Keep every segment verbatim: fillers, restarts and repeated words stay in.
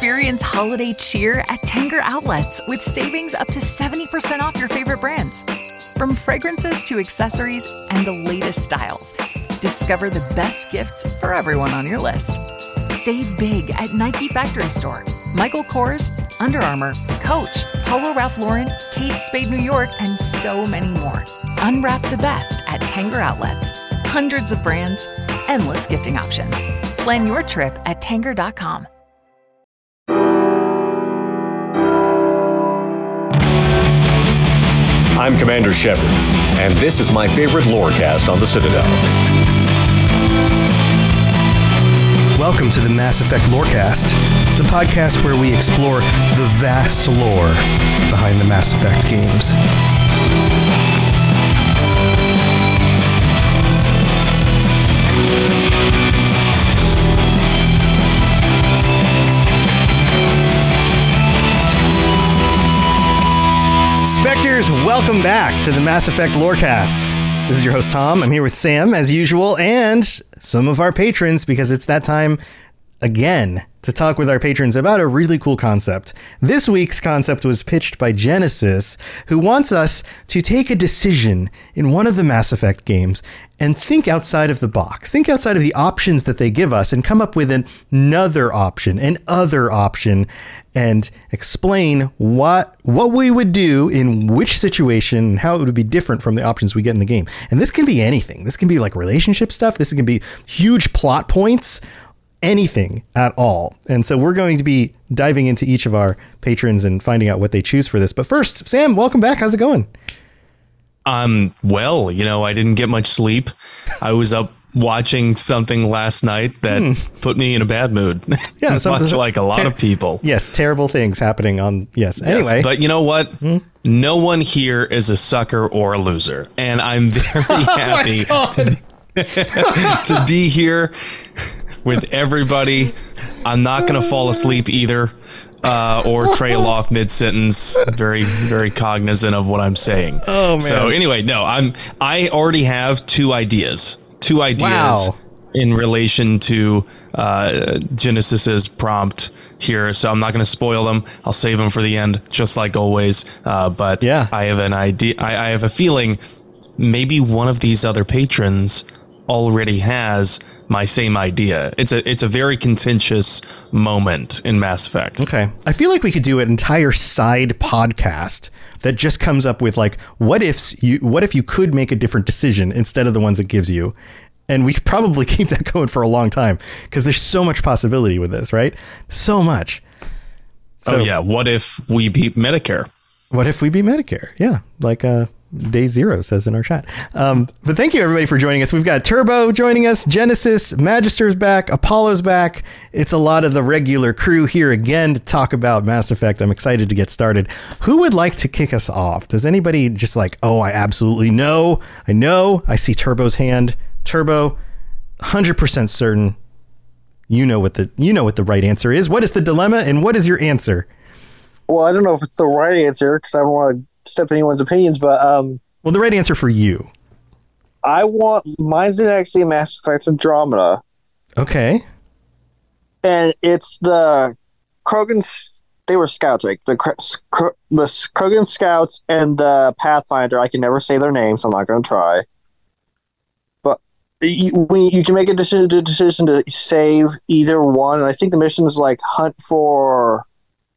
Experience holiday cheer at Tanger Outlets with savings up to seventy percent off your favorite brands. From fragrances to accessories and the latest styles, discover the best gifts for everyone on your list. Save big at Nike Factory Store, Michael Kors, Under Armour, Coach, Polo Ralph Lauren, Kate Spade New York, and so many more. Unwrap the best at Tanger Outlets. Hundreds of brands, endless gifting options. Plan your trip at Tanger dot com. I'm Commander Shepard, and this is my favorite lorecast on the Citadel. Welcome to the Mass Effect Lorecast, the podcast where we explore the vast lore behind the Mass Effect games. Spectres, welcome back to the Mass Effect Lorecast. This is your host, Tom. I'm here with Sam, as usual, and some of our patrons, because it's that time again to talk with our patrons about a really cool concept. This week's concept was pitched by Genesis, who wants us to take a decision in one of the Mass Effect games and think outside of the box. Think outside of the options that they give us and come up with an- another option, an other option, and explain what what we would do in which situation and how it would be different from the options we get in the game. And this can be anything. This can be like relationship stuff. This can be huge plot points. Anything at all. And so we're going to be diving into each of our patrons and finding out what they choose for this. But first, Sam, welcome back. How's it going? Um, well, you know, I didn't get much sleep. I was up watching something last night that mm. put me in a bad mood. Yeah, much like a lot ter- of people. Yes, terrible things happening on. Yes. Anyway, yes, but you know what? Mm. No one here is a sucker or a loser, and I'm very happy oh to, to be here with everybody. I'm not going to fall asleep either, uh, or trail off mid-sentence. Very, very cognizant of what I'm saying. Oh man. So anyway, no, I'm. I already have two ideas. Two ideas wow. in relation to uh, Genesis's prompt here. So I'm not going to spoil them. I'll save them for the end, just like always. Uh, but yeah. I have an idea. I, I have a feeling maybe one of these other patrons already has my same idea. It's a it's a very contentious moment in Mass Effect. Okay. I feel like we could do an entire side podcast that just comes up with like what ifs you what if you could make a different decision instead of the ones it gives you. And we could probably keep that going for a long time because there's so much possibility with this, right? So much. So, oh yeah, what if we beat Medicare? What if we beat Medicare? Yeah, like uh Day Zero says in our chat. Um, but thank you everybody for joining us. We've got Turbo joining us, Genesis, Magister's back, Apollo's back. It's a lot of the regular crew here again to talk about Mass Effect. I'm excited to get started. Who would like to kick us off? Does anybody just like, oh, I absolutely know. I know. I see Turbo's hand. Turbo, one hundred percent certain. You know what the you know what the right answer is. What is the dilemma and what is your answer? Well, I don't know if it's the right answer because I don't want to step in anyone's opinions, but um, well, the right answer for you. I want mine's the next Mass Effect Andromeda. Okay. And it's the Krogan. They were scouts, like the the Krogan scouts and the Pathfinder. I can never say their names. So I'm not going to try. But you, when you can make a decision, a decision to save either one, and I think the mission is like hunt for.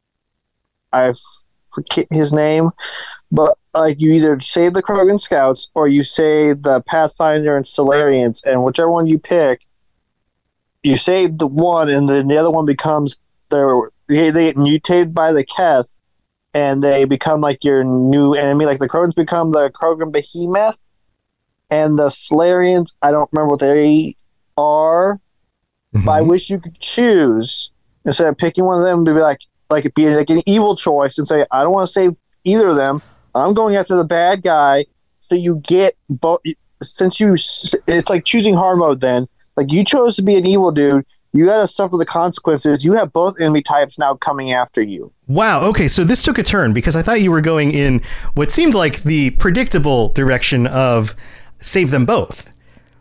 I forget his name. But like you either save the Krogan scouts or you save the Pathfinder and Solarians, and whichever one you pick, you save the one, and then the other one becomes their they, they get mutated by the Keth, and they become like your new enemy. Like the Krogans become the Krogan Behemoth, and the Solarians, I don't remember what they are. Mm-hmm. But I wish you could choose instead of picking one of them to be like like it be like an evil choice and say I don't want to save either of them. I'm going after the bad guy, so you get both. Since you, it's like choosing hard mode. Then, like you chose to be an evil dude, you got to suffer the consequences. You have both enemy types now coming after you. Wow. Okay, so this took a turn because I thought you were going in what seemed like the predictable direction of save them both.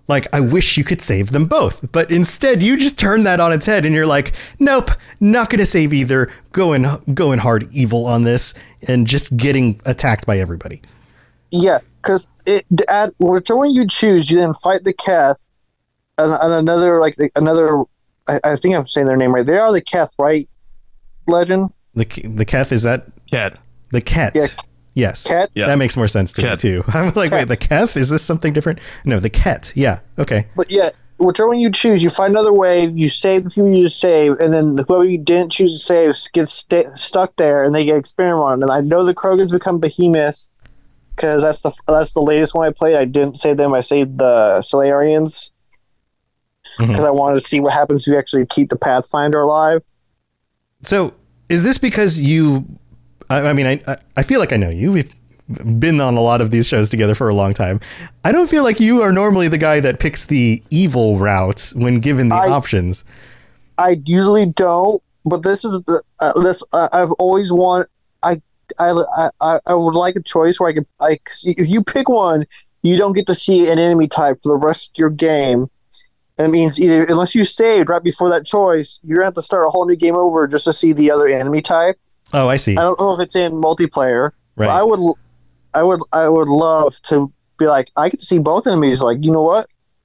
Like, I wish you could save them both. But instead, you just turn that on its head and you're like, nope, not going to save either. Going, going hard evil on this and just getting attacked by everybody. Yeah, because it at whichever one you choose, you then fight the Keth and, and another, like, another, I, I think I'm saying their name right. They are the Keth, right? Legend? The the Keth, is that? Cat. The Ket. Yeah. Yes. Ket? Yeah. That makes more sense to Ket. me, too. I'm like, Ket. wait, the Keth? Is this something different? No, the Ket. Yeah. Okay. But yeah, whichever one you choose, you find another wave, you save the people you just saved, and then whoever you didn't choose to save gets sta stuck there, and they get experiment on. And I know the Krogans become Behemoth, because that's the that's the latest one I played. I didn't save them. I saved the Solarians, because Mhm. I wanted to see what happens if you actually keep the Pathfinder alive. So is this because you, I, I mean, I, I- I feel like I know you. We've been on a lot of these shows together for a long time. I don't feel like you are normally the guy that picks the evil route when given the I- options. I usually don't, but this is the uh, this. Uh, I've always want. I, I I I would like a choice where I could. I if you pick one, you don't get to see an enemy type for the rest of your game. And it means either unless you saved right before that choice, you're gonna have to start a whole new game over just to see the other enemy type. Oh, I see. I don't know if it's in multiplayer, Right. but I would, I would, I would love to be like I get to see both enemies. Like, you know what?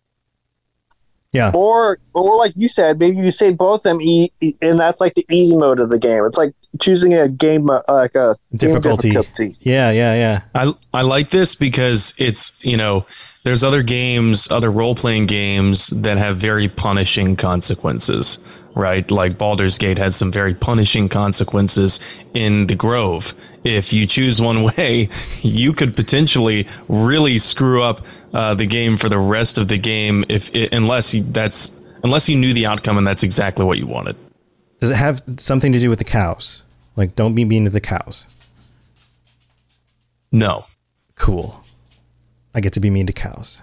Yeah. Or, or like you said, maybe you save both of them, e- e- and that's like the easy mode of the game. It's like choosing a game, uh, like a game Difficulty. difficulty. Yeah, yeah, yeah. I I like this because it's, you know, there's other games, other role playing games that have very punishing consequences, right? Like Baldur's Gate had some very punishing consequences in the Grove. If you choose one way, you could potentially really screw up uh, the game for the rest of the game if it, unless you, that's unless you knew the outcome and that's exactly what you wanted. Does it have something to do with the cows? Like, don't be mean to the cows. No. Cool. I get to be mean to cows.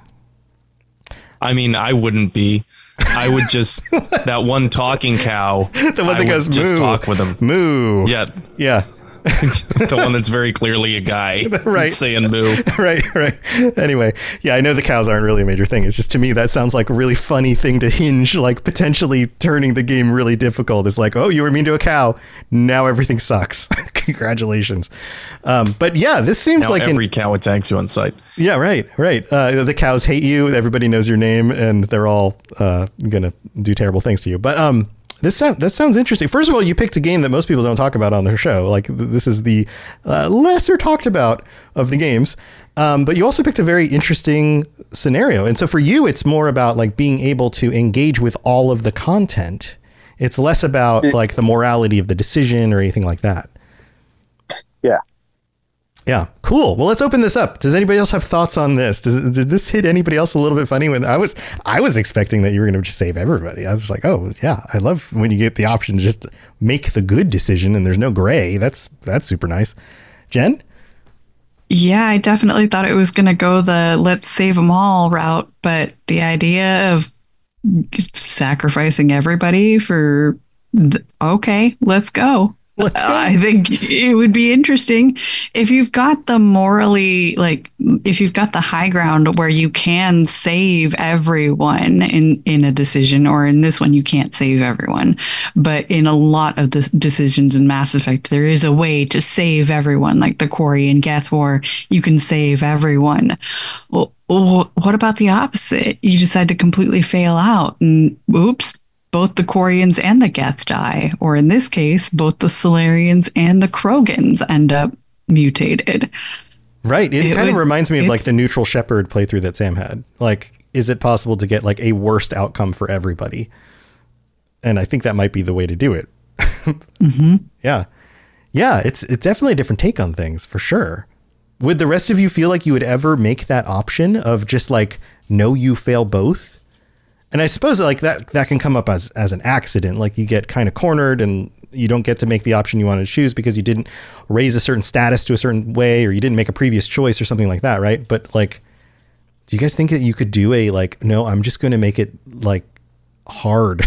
I mean, I wouldn't be. I would just that one talking cow. The one I that would goes just moo. talk with him. Moo. Yeah, Yeah. the one that's very clearly a guy, Right. saying moo. right, right. Anyway, yeah, I know the cows aren't really a major thing. It's just, to me, that sounds like a really funny thing to hinge, like potentially turning the game really difficult. It's like, oh, you were mean to a cow. Now everything sucks. Congratulations. Um, but yeah, this seems Now like every an, cow attacks you on sight. yeah, right, right. Uh, the cows hate you. Everybody knows your name, and they're all uh, gonna do terrible things to you. But um, this sound, that sounds interesting. First of all, you picked a game that most people don't talk about on their show. Like, th- this is the uh, lesser talked about of the games. Um, but you also picked a very interesting scenario. And so for you, it's more about like being able to engage with all of the content. It's less about like the morality of the decision or anything like that. Yeah. Yeah, cool. Well, let's open this up. Does anybody else have thoughts on this? Does did this hit anybody else a little bit funny? When I was, I was expecting that you were going to just save everybody. I was like, oh yeah, I love when you get the option to just make the good decision and there's no gray. That's that's super nice. Jen? Yeah, I definitely thought it was going to go the let's save them all route, but the idea of sacrificing everybody for th- okay, let's go. Let's go. I think it would be interesting if you've got the morally, like if you've got the high ground where you can save everyone in, in a decision, or in this one, you can't save everyone. But in a lot of the decisions in Mass Effect, there is a way to save everyone, like the Quarry and Geth War, you can save everyone. Well, what about the opposite? You decide to completely fail out and oops, both the Quarians and the Geth die, or in this case, both the Solarians and the Krogans end up mutated. Right. It, It kind of would- reminds me of like it's- the Neutral Shepherd playthrough that Sam had. Like, is it possible to get like a worst outcome for everybody? And I think that might be the way to do it. Mm-hmm. Yeah. Yeah, it's it's definitely a different take on things for sure. Would the rest of you feel like you would ever make that option of just like, no, you fail both? And I suppose like that that can come up as as an accident, like you get kind of cornered and you don't get to make the option you wanted to choose because you didn't raise a certain status to a certain way, or you didn't make a previous choice or something like that, right? But like, do you guys think that you could do a like, no, I'm just going to make it like hard?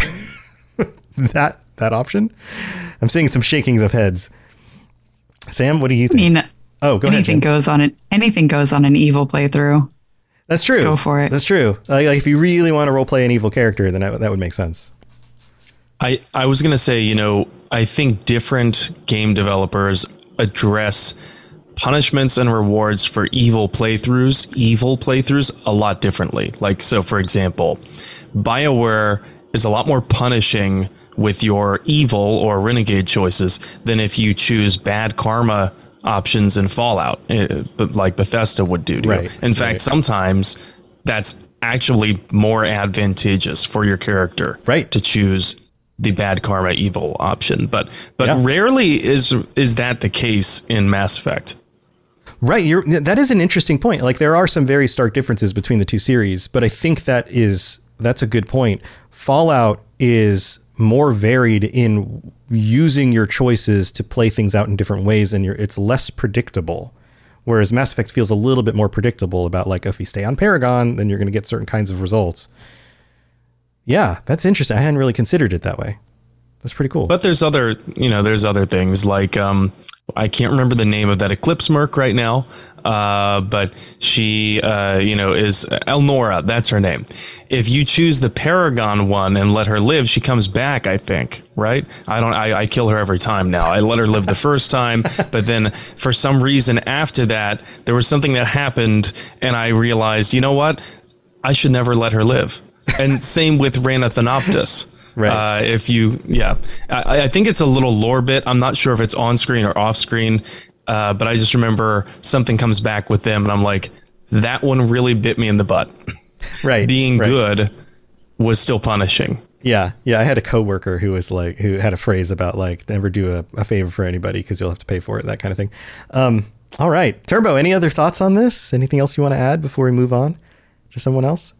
that that option? I'm seeing some shakings of heads. Sam, what do you I think? mean, oh, go ahead. anything Jen. goes on it. Anything goes on an evil playthrough. That's true. Go for it. That's true. Like, like if you really want to role play an evil character, then that, that would make sense. I, I was going to say, you know, I think different game developers address punishments and rewards for evil playthroughs, evil playthroughs a lot differently. Like, so for example, BioWare is a lot more punishing with your evil or renegade choices than if you choose bad karma options in Fallout, but like Bethesda would do to right, you. In fact, right. sometimes that's actually more advantageous for your character, right, to choose the bad karma evil option. But but yeah. rarely is is that the case in Mass Effect. Right, you're, that is an interesting point. Like there are some very stark differences between the two series, but I think that is that's a good point. Fallout is more varied in using your choices to play things out in different ways, and you're, it's less predictable. Whereas Mass Effect feels a little bit more predictable about like if you stay on Paragon, then you're going to get certain kinds of results. Yeah, that's interesting. I hadn't really considered it that way. That's pretty cool. But there's other, you know, there's other things like um, I can't remember the name of that Eclipse merc right now, uh, but she, uh, you know, is Elnora. That's her name. If you choose the Paragon one and let her live, she comes back, I think. Right. I don't I, I kill her every time now. I let her live the first time. But then for some reason after that, there was something that happened and I realized, you know what? I should never let her live. And same with Reyna Thanoptis. Right. Uh, if you, yeah, I, I think it's a little lore bit. I'm not sure if it's on screen or off screen, uh, but I just remember something comes back with them, and I'm like, that one really bit me in the butt. Right. Being right. good was still punishing. Yeah, yeah. I had a coworker who was like, who had a phrase about like, never do a, a favor for anybody because you'll have to pay for it, that kind of thing. Um, all right, Turbo. Any other thoughts on this? Anything else you want to add before we move on to someone else?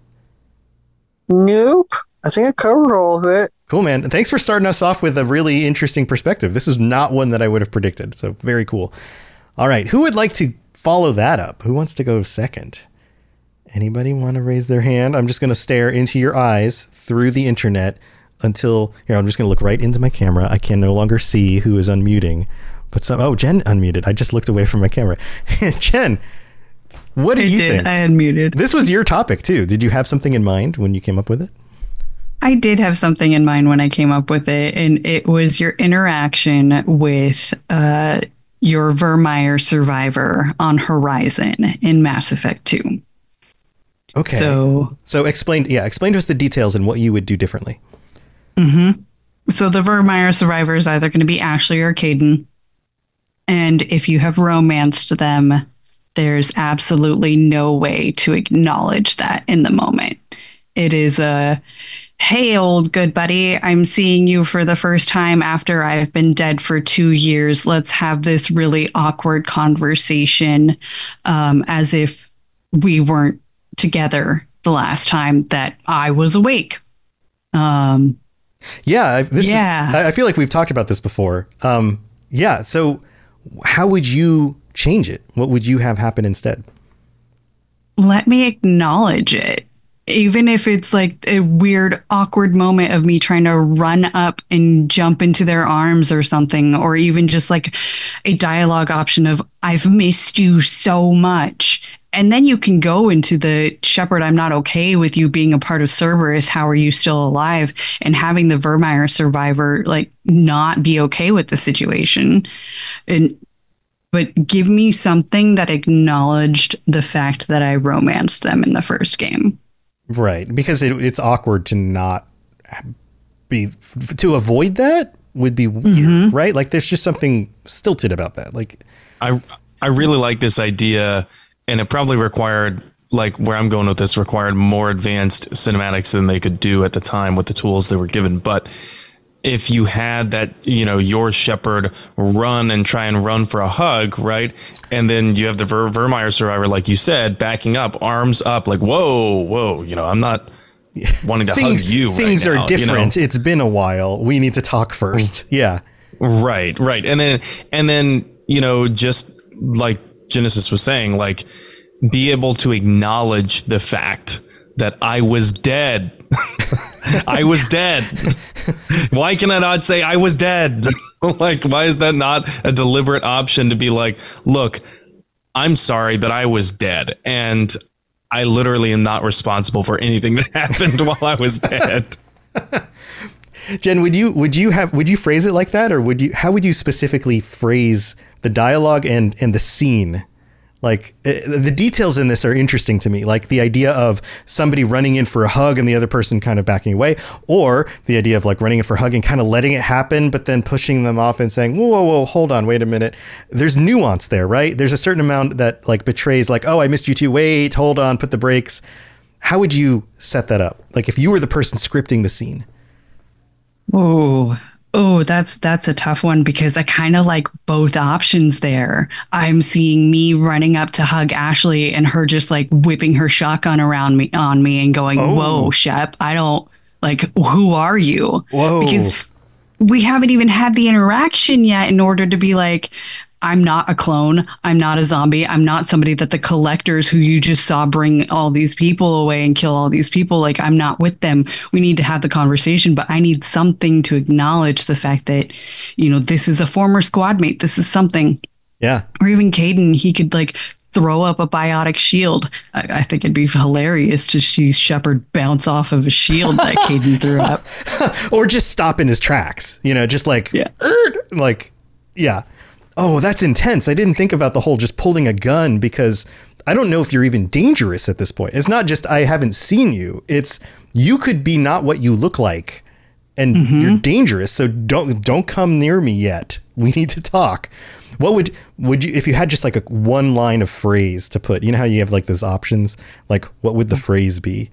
Nope. I think I covered all of it. Cool, man. Thanks for starting us off with a really interesting perspective. This is not one that I would have predicted. So very cool. All right. Who would like to follow that up? Who wants to go second? Anybody want to raise their hand? I'm just going to stare into your eyes through the internet until here. I'm just going to look right into my camera. I can no longer see who is unmuting, but some, oh, Jen unmuted. I just looked away from my camera. Jen, what do I you did. think? I unmuted. This was your topic too. Did you have something in mind when you came up with it? I did have something in mind when I came up with it, and it was your interaction with uh, your Vermeer survivor on Horizon in Mass Effect two. Okay. So, so explain, yeah, explain to us the details and what you would do differently. Mm-hmm. So the Vermeer survivor is either going to be Ashley or Caden, and if you have romanced them, there's absolutely no way to acknowledge that in the moment. It is a, hey, old good buddy, I'm seeing you for the first time after I've been dead for two years. Let's have this really awkward conversation um, as if we weren't together the last time that I was awake. Um, yeah. This yeah. Is, I feel like we've talked about this before. Um, yeah. So how would you change it? What would you have happen instead? Let me acknowledge it. Even if it's like a weird, awkward moment of me trying to run up and jump into their arms or something, or even just like a dialogue option of, I've missed you so much. And then you can go into the Shepard, I'm not okay with you being a part of Cerberus. How are you still alive? And having the Vermeer survivor like not be okay with the situation. And but give me something that acknowledged the fact that I romanced them in the first game. Right. Because it, it's awkward to not be, to avoid that would be weird, mm-hmm. right? Like there's just something stilted about that. Like I, I really like this idea, and it probably required, like where I'm going with this, required more advanced cinematics than they could do at the time with the tools they were given. But if you had that, you know, your Shepard run and try and run for a hug, right? And then you have the Ver- Vermeer survivor, like you said, backing up, arms up, like, whoa, whoa, you know, I'm not wanting to things, hug you Things right are now, different. You know? It's been a while. We need to talk first. Yeah. Right, right. And then, and then, you know, just like Genesis was saying, like, be able to acknowledge the fact that I was dead. I was dead. Why can I not say I was dead? Like, why is that not a deliberate option to be like, look, I'm sorry, but I was dead. And I literally am not responsible for anything that happened while I was dead. Jen, would you would you have would you phrase it like that, or would you how would you specifically phrase the dialogue and and the scene? Like uh, the details in this are interesting to me, like the idea of somebody running in for a hug and the other person kind of backing away, or the idea of like running in for a hug and kind of letting it happen, but then pushing them off and saying, whoa, whoa, whoa, hold on, wait a minute. There's nuance there, right? There's a certain amount that like betrays like, oh, I missed you too. Wait, hold on, put the brakes. How would you set that up? Like if you were the person scripting the scene? Oh, oh, that's that's a tough one because I kind of like both options there. I'm seeing me running up to hug Ashley and her just like whipping her shotgun around me on me and going, Oh. whoa, Shep, I don't like, who are you? Whoa. Because we haven't even had the interaction yet in order to be like, I'm not a clone. I'm not a zombie. I'm not somebody that the collectors who you just saw bring all these people away and kill all these people. Like, I'm not with them. We need to have the conversation, but I need something to acknowledge the fact that, you know, this is a former squad mate. This is something. Yeah. Or even Caden, he could like throw up a biotic shield. I, I think it'd be hilarious to see Shepard bounce off of a shield that Caden threw up. Or just stop in his tracks, you know, just like, Yeah. "Erd," like, yeah. Oh, that's intense. I didn't think about the whole just pulling a gun because I don't know if you're even dangerous at this point. It's not just I haven't seen you. It's you could be not what you look like and Mm-hmm. you're dangerous. So don't don't come near me yet. We need to talk. What would would you if you had just like a one line of phrase to put? You know how you have like those options? Like what would the phrase be?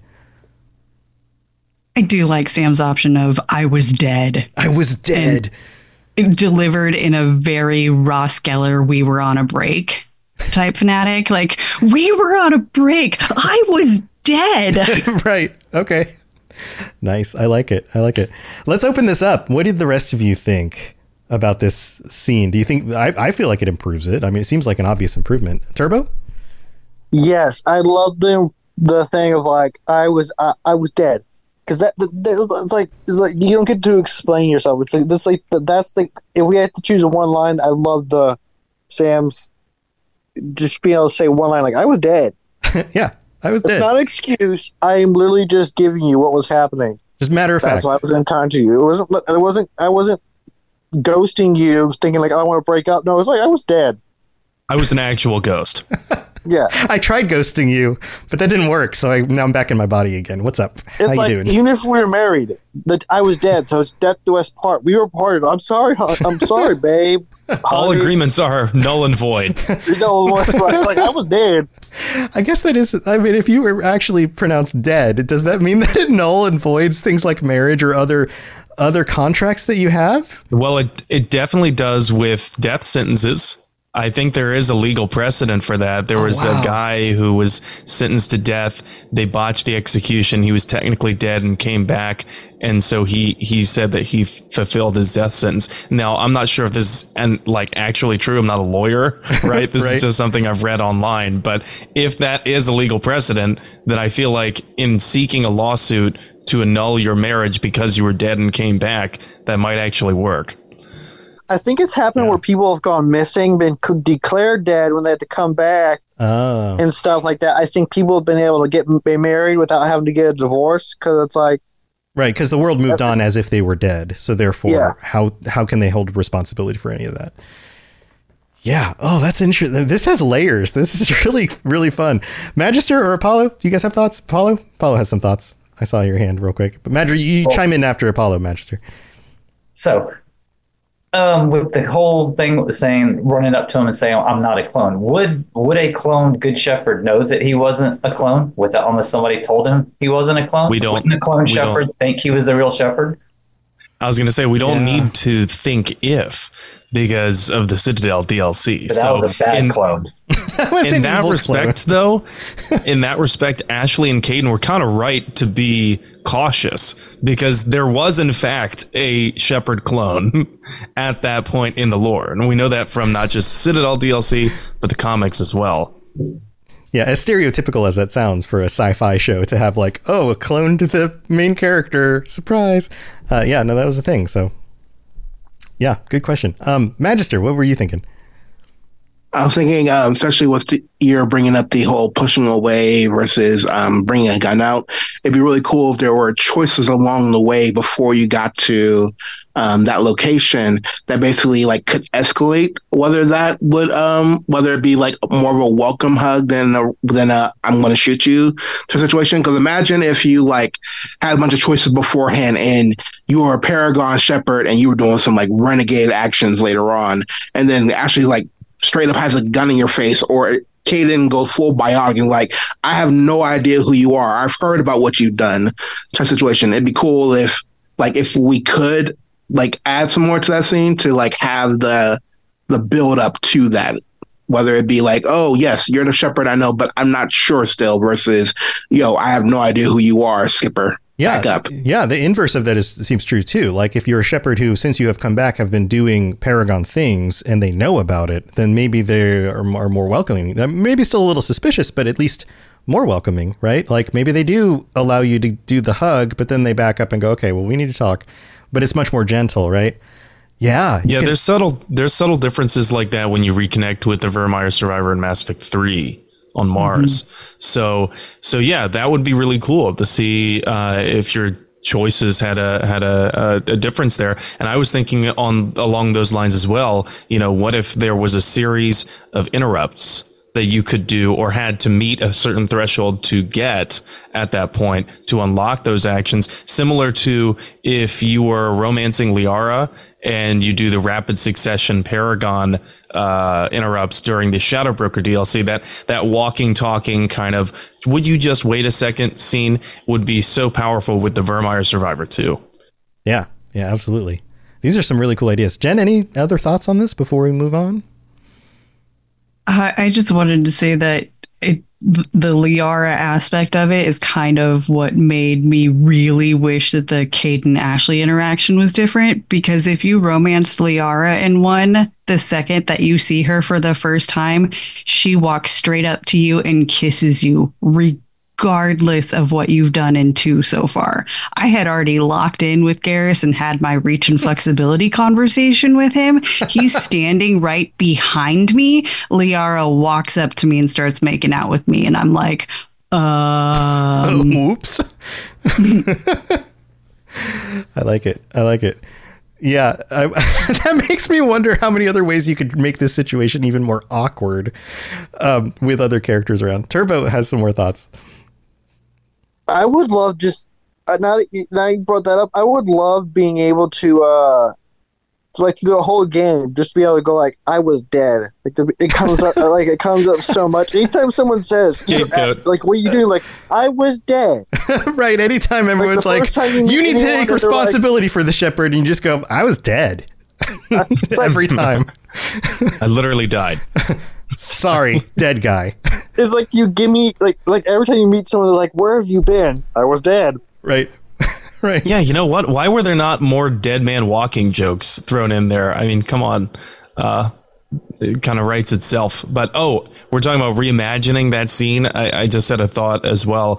I do like Sam's option of I was dead. I was dead. Delivered in a very Ross Geller, we were on a break type fanatic. Like, we were on a break. I was dead. Right. Okay. Nice. I like it. I like it. Let's open this up. What did the rest of you think about this scene? Do you think I, I feel like it improves it? I mean, it seems like an obvious improvement. Turbo? Yes, I love the the thing of like I was I, I was dead because that, that it's like it's like you don't get to explain yourself. It's like this like that's the if we had to choose one line, I love the Sam's just being able to say one line like I was dead. Yeah. I was It's dead. not an excuse. I am literally just giving you what was happening. Just matter of That's fact. why I was in contact with you. It wasn't. It wasn't. I wasn't ghosting you, thinking like oh, I want to break up. No, it's like I was dead. I was an actual ghost. Yeah, I tried ghosting you, but that didn't work. So I, now I'm back in my body again. What's up? How it's you like doing? even if we were married, that I was dead. So it's death do us part. We were parted. I'm sorry. hon- I'm sorry, babe. All Honey. agreements are null and void. You know, like, like I was dead. I guess that is, I mean, if you were actually pronounced dead, does that mean that it null and voids things like marriage or other other contracts that you have? Well, it it definitely does with death sentences. I think there is a legal precedent for that. There was wow. a guy who was sentenced to death. They botched the execution. He was technically dead and came back. And so he, he said that he fulfilled his death sentence. Now, I'm not sure if this is and like actually true. I'm not a lawyer, right? This Right. is just something I've read online. But if that is a legal precedent, then I feel like in seeking a lawsuit to annul your marriage because you were dead and came back, that might actually work. I think it's happened where people have gone missing, been c- declared dead when they had to come back Oh, and stuff like that. I think people have been able to get be married without having to get a divorce because it's like right. Because the world moved on as if they were dead. So therefore, Yeah. how how can they hold responsibility for any of that? Yeah. Oh, that's interesting. This has layers. This is really, really fun. Magister or Apollo? Do you guys have thoughts? Apollo? Apollo has some thoughts. I saw your hand real quick. But Magister, you Well- chime in after Apollo, Magister. So, um, with the whole thing that was saying, running up to him and saying, "I'm not a clone," would would a cloned Good Shepherd know that he wasn't a clone without unless somebody told him he wasn't a clone? We don't- Wouldn't the clone we don't. shepherd think he was the real shepherd? I was going to say, we don't Yeah. need to think if because of the Citadel D L C. But that So was a bad in, clone. That was in an that evil respect, though, in that respect, Ashley and Caden were kind of right to be cautious because there was, in fact, a Shepherd clone at that point in the lore. And we know that from not just Citadel D L C, but the comics as well. Yeah, as stereotypical as that sounds for a sci-fi show to have like, oh, a clone to the main character, surprise. Uh, yeah, no, that was the thing. So, yeah, good question. Um, Magister, what were you thinking? I was thinking, um, especially with the, you're bringing up the whole pushing away versus um, bringing a gun out. It'd be really cool if there were choices along the way before you got to um, that location that basically like could escalate. Whether that would, um, whether it be like more of a welcome hug than a, than a I'm going to shoot you to a situation. Because imagine if you like had a bunch of choices beforehand and you were a Paragon Shepherd and you were doing some like renegade actions later on, and then actually like straight up has a gun in your face, or Kaidan goes full biotic and like, I have no idea who you are. I've heard about what you've done. Type situation. It'd be cool if, like, if we could like add some more to that scene to like have the the build up to that. Whether it be like, oh yes, you're the Shepherd I know, but I'm not sure still. Versus, yo, I have no idea who you are, Skipper. Yeah, back up. Yeah, the inverse of that is seems true too. Like if you're a Shepherd who, since you have come back, have been doing Paragon things and they know about it, then maybe they are, are more welcoming. Maybe still a little suspicious, but at least more welcoming, right? Like maybe they do allow you to do the hug, but then they back up and go, okay, well, we need to talk. But it's much more gentle, right? Yeah. Yeah, can, there's subtle there's subtle differences like that when you reconnect with the Virmire survivor in Mass Effect three. On Mars. Mm-hmm. So, so yeah, that would be really cool to see uh, if your choices had a had a, a, a difference there. And I was thinking on along those lines as well. You know, what if there was a series of interrupts that you could do or had to meet a certain threshold to get at that point to unlock those actions, similar to if you were romancing Liara and you do the rapid succession Paragon uh, interrupts during the Shadowbroker D L C, that that walking, talking kind of, would you just wait a second scene would be so powerful with the Virmire Survivor too. Yeah, yeah, absolutely. These are some really cool ideas. Jen, any other thoughts on this before we move on? I, I just wanted to say that it, the Liara aspect of it is kind of what made me really wish that the Kaidan Ashley interaction was different, because if you romanced Liara in one, the second that you see her for the first time, she walks straight up to you and kisses you, regardless of what you've done in two so far. I had already locked in with Garrus and had my reach and flexibility conversation with him. He's standing right behind me. Liara walks up to me and starts making out with me. And I'm like, um... Oops. I like it. I like it. Yeah, I, that makes me wonder how many other ways you could make this situation even more awkward um, with other characters around. Turbo has some more thoughts. I would love just uh, now that you, now you brought that up. I would love being able to uh, to like through the whole game, just be able to go like, "I was dead." Like the, it comes up, like it comes up so much. Anytime someone says, you know, like, "What are you doing?" Like, "I was dead." Right. Anytime everyone's like, like you, you need to take responsibility like, for the Shepherd, and you just go, "I was dead." Every time. I literally died. Sorry, dead guy. It's like you give me like like every time you meet someone, they're like, "Where have you been?" "I was dead." Right. Right. Yeah, you know what? Why were there not more dead man walking jokes thrown in there? I mean, come on. Uh, it kind of writes itself. But, oh, we're talking about reimagining that scene. I, I just had a thought as well.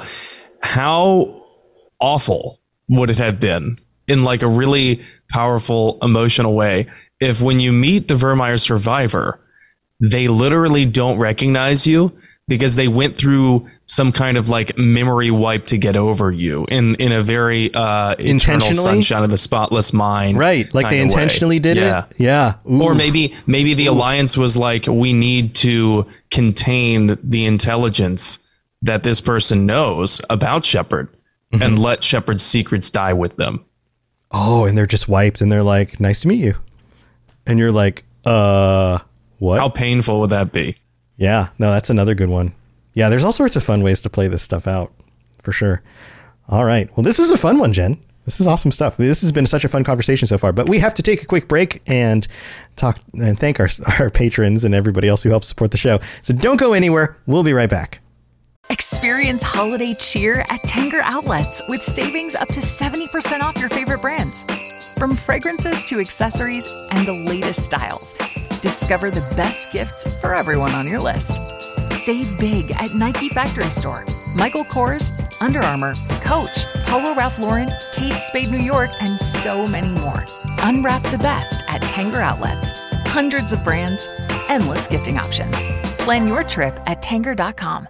How awful would it have been in like a really powerful, emotional way if when you meet the Virmire survivor, they literally don't recognize you because they went through some kind of like memory wipe to get over you in, in a very uh, eternal sunshine of the spotless mind. Right. Like they intentionally way. did yeah. it. Yeah. Ooh. Or maybe maybe the Ooh. Alliance was like, we need to contain the intelligence that this person knows about Shepard mm-hmm. and let Shepard's secrets die with them. Oh, and they're just wiped and they're like, "Nice to meet you." And you're like, uh, what? How painful would that be? Yeah, no, that's another good one. Yeah, there's all sorts of fun ways to play this stuff out, for sure. All right. Well, this is a fun one, Jen. This is awesome stuff. This has been such a fun conversation so far, but we have to take a quick break and talk and thank our, our patrons and everybody else who helps support the show. So don't go anywhere. We'll be right back. Experience holiday cheer at Tanger Outlets with savings up to seventy percent off your favorite brands. From fragrances to accessories and the latest styles, discover the best gifts for everyone on your list. Save big at Nike Factory Store, Michael Kors, Under Armour, Coach, Polo Ralph Lauren, Kate Spade New York, and so many more. Unwrap the best at Tanger Outlets. Hundreds of brands, endless gifting options. Plan your trip at Tanger dot com.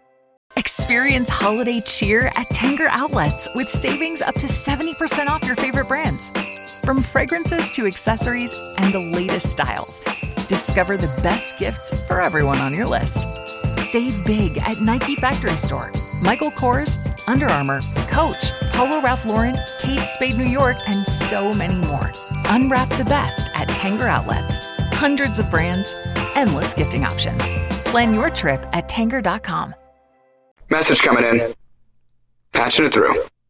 Experience holiday cheer at Tanger Outlets with savings up to seventy percent off your favorite brands. From fragrances to accessories and the latest styles, discover the best gifts for everyone on your list. Save big at Nike Factory Store, Michael Kors, Under Armour, Coach, Polo Ralph Lauren, Kate Spade New York, and so many more. Unwrap the best at Tanger Outlets. Hundreds of brands, endless gifting options. Plan your trip at Tanger dot com. Message coming in. Patching it through.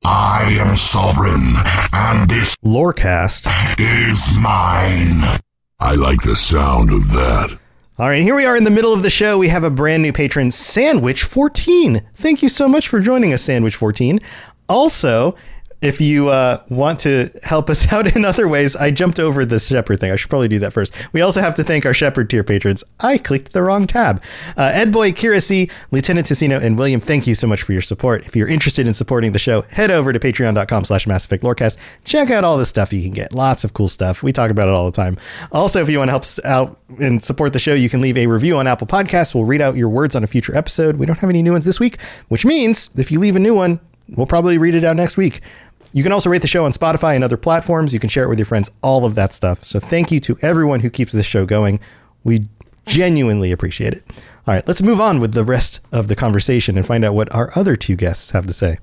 I am sovereign, and this Lorecast is mine. I like the sound of that. All right, here we are in the middle of the show. We have a brand new patron, Sandwich fourteen. Thank you so much for joining us, Sandwich fourteen. Also, if you uh, want to help us out in other ways, I jumped over the Shepherd thing. I should probably do that first. We also have to thank our Shepherd tier patrons. I clicked the wrong tab. Uh, Ed Boy, Kira C, Lieutenant Ticino, and William, thank you so much for your support. If you're interested in supporting the show, head over to patreon.com slash Mass Effect Lorecast. Check out all the stuff you can get. Lots of cool stuff. We talk about it all the time. Also, if you want to help us out and support the show, you can leave a review on Apple Podcasts. We'll read out your words on a future episode. We don't have any new ones this week, which means if you leave a new one, we'll probably read it out next week. You can also rate the show on Spotify and other platforms. You can share it with your friends, all of that stuff. So thank you to everyone who keeps this show going. We genuinely appreciate it. All right, let's move on with the rest of the conversation and find out what our other two guests have to say.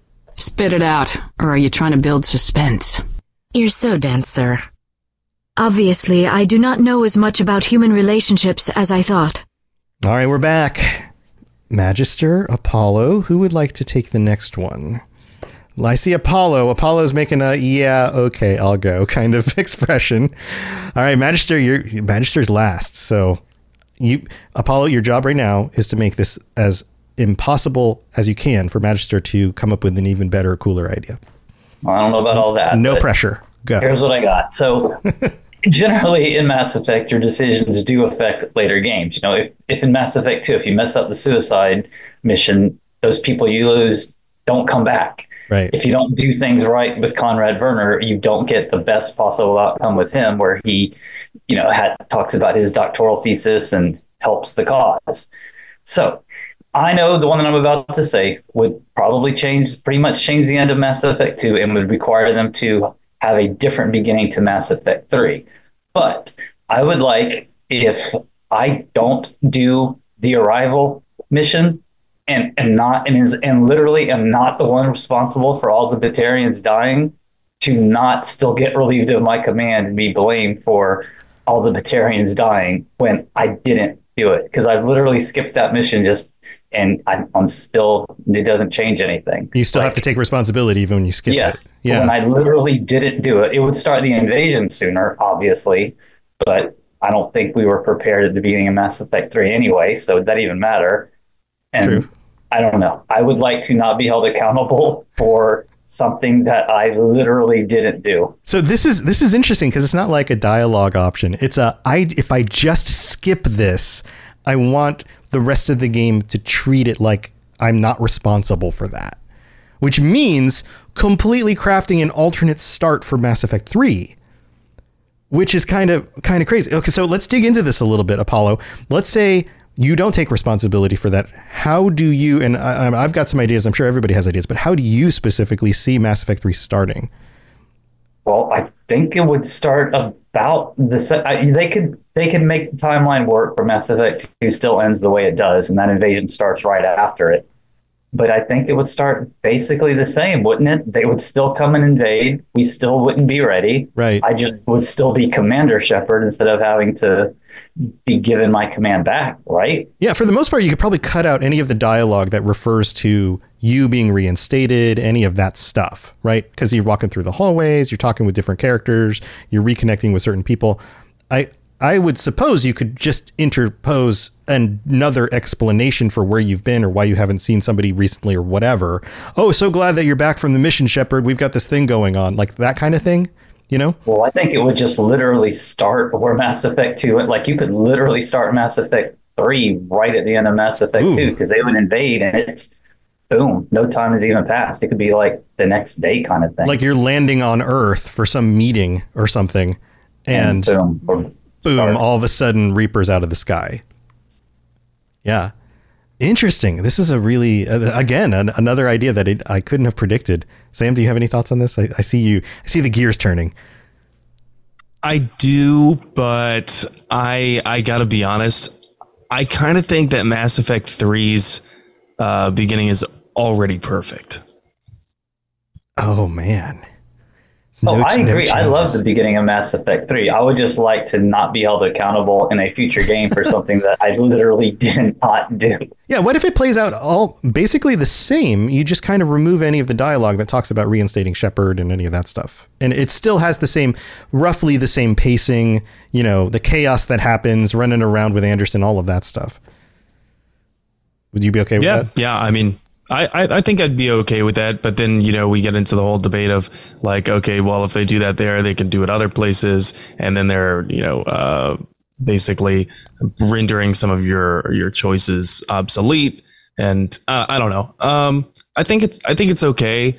Spit it out, or are you trying to build suspense? You're so dense, sir. Obviously, I do not know as much about human relationships as I thought. All right, we're back. Magister, Apollo, who would like to take the next one? I see Apollo. Apollo's making a, yeah, okay, I'll go kind of expression. All right, Magister, you're, Magister's last. So, you, Apollo, your job right now is to make this as impossible as you can for Magister to come up with an even better, cooler idea. Well, I don't know about all that. No pressure. Go. Here's what I got. So, generally in Mass Effect, your decisions do affect later games. You know, if, if in Mass Effect two, if you mess up the suicide mission, those people you lose don't come back. Right. If you don't do things right with Conrad Werner, you don't get the best possible outcome with him, where he, you know, had, talks about his doctoral thesis and helps the cause. So I know the one that I'm about to say would probably change, pretty much change the end of Mass Effect two and would require them to have a different beginning to Mass Effect three. But I would like, if I don't do the Arrival mission, and and not and is and literally am not the one responsible for all the Batarians dying, to not still get relieved of my command and be blamed for all the Batarians dying when I didn't do it, because I literally skipped that mission just and I, I'm still, it doesn't change anything. You still like, have to take responsibility even when you skip yes, it. Yeah. When I literally didn't do it, it would start the invasion sooner, obviously, but I don't think we were prepared at the beginning of Mass Effect three anyway, so would that even matter? And True. I don't know. I would like to not be held accountable for something that I literally didn't do. So this is this is interesting because it's not like a dialogue option. It's a I if I just skip this, I want the rest of the game to treat it like I'm not responsible for that. Which means completely crafting an alternate start for Mass Effect three. Which is kind of kind of crazy. Okay, so let's dig into this a little bit, Apollo. Let's say you don't take responsibility for that. How do you, and I, I've got some ideas, I'm sure everybody has ideas, but how do you specifically see Mass Effect three starting? Well, I think it would start about the set. I, they could they could make the timeline work for Mass Effect two still ends the way it does, and that invasion starts right after it. But I think it would start basically the same, wouldn't it? They would still come and invade. We still wouldn't be ready. Right. I just would still be Commander Shepard instead of having to be given my command back, right? Yeah, for the most part, you could probably cut out any of the dialogue that refers to you being reinstated, any of that stuff, right? Because you're walking through the hallways, you're talking with different characters, you're reconnecting with certain people. I I would suppose you could just interpose another explanation for where you've been or why you haven't seen somebody recently or whatever. Oh, so glad that you're back from the mission, Shepard. We've got this thing going on, like that kind of thing. You know? Well, I think it would just literally start where Mass Effect two went. Like, you could literally start Mass Effect three right at the end of Mass Effect Ooh. two, because they would invade and it's boom, no time has even passed. It could be like the next day kind of thing. Like you're landing on Earth for some meeting or something. And, and boom, or boom, start. all of a sudden Reapers out of the sky. Yeah. Interesting. This is a really, uh, again, an, another idea that it, I couldn't have predicted. Sam, do you have any thoughts on this? I, I see you, I see the gears turning. I do, but I I gotta be honest. I kind of think that Mass Effect three's uh, beginning is already perfect. Oh man. Oh, No- I no agree. I love changes. the beginning of Mass Effect three. I would just like to not be held accountable in a future game for something that I literally did not do. Yeah, what if it plays out all basically the same? You just kind of remove any of the dialogue that talks about reinstating Shepard and any of that stuff. And it still has the same, roughly the same pacing, you know, the chaos that happens, running around with Anderson, all of that stuff. Would you be okay with Yeah, that? yeah. I mean, I, I, I think I'd be okay with that. But then, you know, we get into the whole debate of like, okay, well, if they do that there, they can do it other places. And then they're, you know, uh, basically rendering some of your your choices obsolete. And uh, I don't know. Um, I think it's I think it's OK.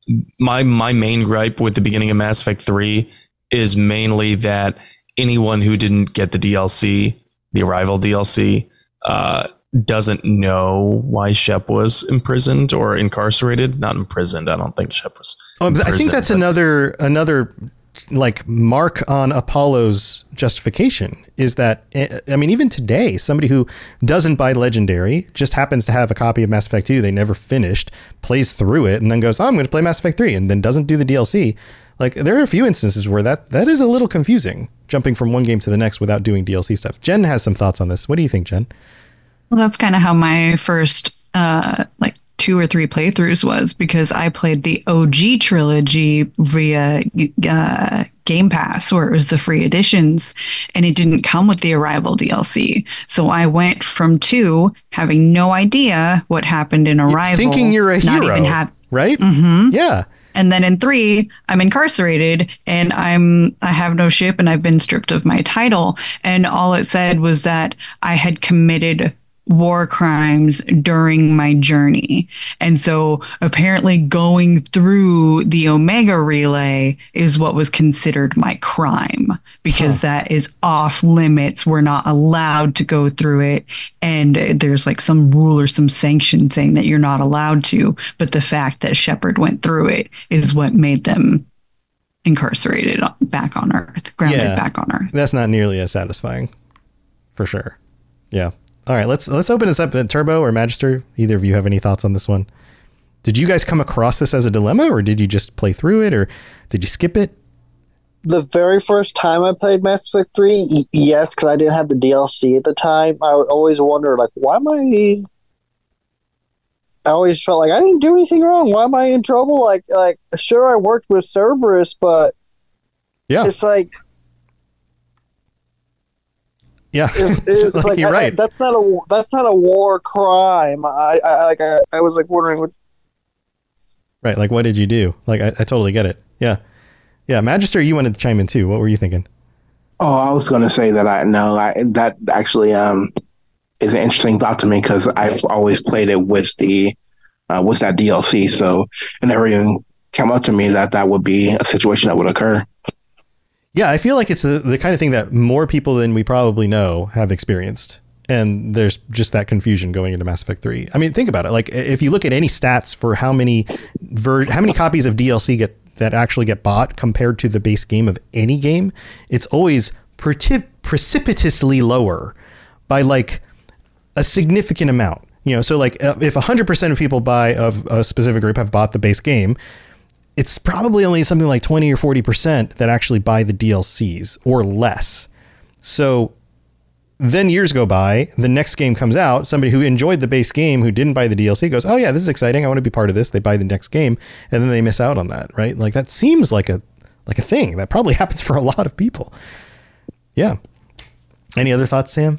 My my main gripe with the beginning of Mass Effect three is mainly that anyone who didn't get the D L C, the Arrival D L C, uh, doesn't know why Shep was imprisoned or incarcerated. Not imprisoned. I don't think Shep was. Oh, but I think imprisoned, that's but- another another like mark on Apollo's justification is that, I mean, even today, somebody who doesn't buy Legendary, just happens to have a copy of Mass Effect two they never finished, plays through it, and then goes, oh, I'm going to play Mass Effect three, and then doesn't do the D L C. Like, there are a few instances where that that is a little confusing, jumping from one game to the next without doing D L C stuff. Jen has some thoughts on this. What do you think, Jen? Well, that's kind of how my first uh, like two or three playthroughs was, because I played the O G trilogy via uh, Game Pass, where it was the free editions, and it didn't come with the Arrival D L C. So I went from two, having no idea what happened in Arrival, Thinking you're a not hero, even have, right? Mm-hmm. Yeah. And then in three, I'm incarcerated and I'm I have no ship and I've been stripped of my title. And all it said was that I had committed war crimes during my journey. And so apparently going through the Omega Relay is what was considered my crime, because huh. that is off limits. We're not allowed to go through it. And there's like some rule or some sanction saying that you're not allowed to. But the fact that Shepard went through it is what made them incarcerated back on Earth, grounded yeah, back on Earth. That's not nearly as satisfying, for sure. Yeah. All right, let's let's open this up. Uh, Turbo or Magister, either of you have any thoughts on this one? Did you guys come across this as a dilemma, or did you just play through it, or did you skip it? The very first time I played Mass Effect three, y- yes, because I didn't have the D L C at the time. I would always wonder, like, why am I... I always felt like I didn't do anything wrong. Why am I in trouble? Like, like sure, I worked with Cerberus, but yeah, it's like... Yeah, it's, it's like, like you're I, right. I, that's not a that's not a war crime. I I like I, I was like wondering what. Right, like what did you do? Like I, I totally get it. Yeah, yeah. Magister, you wanted to chime in too. What were you thinking? Oh, I was going to say that I no, I that actually um is an interesting thought to me, because I've always played it with the uh, with that D L C. So it never even came up to me that that would be a situation that would occur. Yeah, I feel like it's the, the kind of thing that more people than we probably know have experienced. And there's just that confusion going into Mass Effect three. I mean, think about it. Like, if you look at any stats for how many ver- how many copies of D L C get that actually get bought compared to the base game of any game, it's always pre- precipitously lower by like a significant amount. You know, so like if one hundred percent of people buy of a specific group have bought the base game, it's probably only something like twenty or forty percent that actually buy the D L Cs or less. So then years go by, the next game comes out, somebody who enjoyed the base game who didn't buy the D L C goes, oh yeah, this is exciting, I want to be part of this. They buy the next game, and then they miss out on that, right? Like that seems like a like a thing that probably happens for a lot of people. Yeah. Any other thoughts, Sam?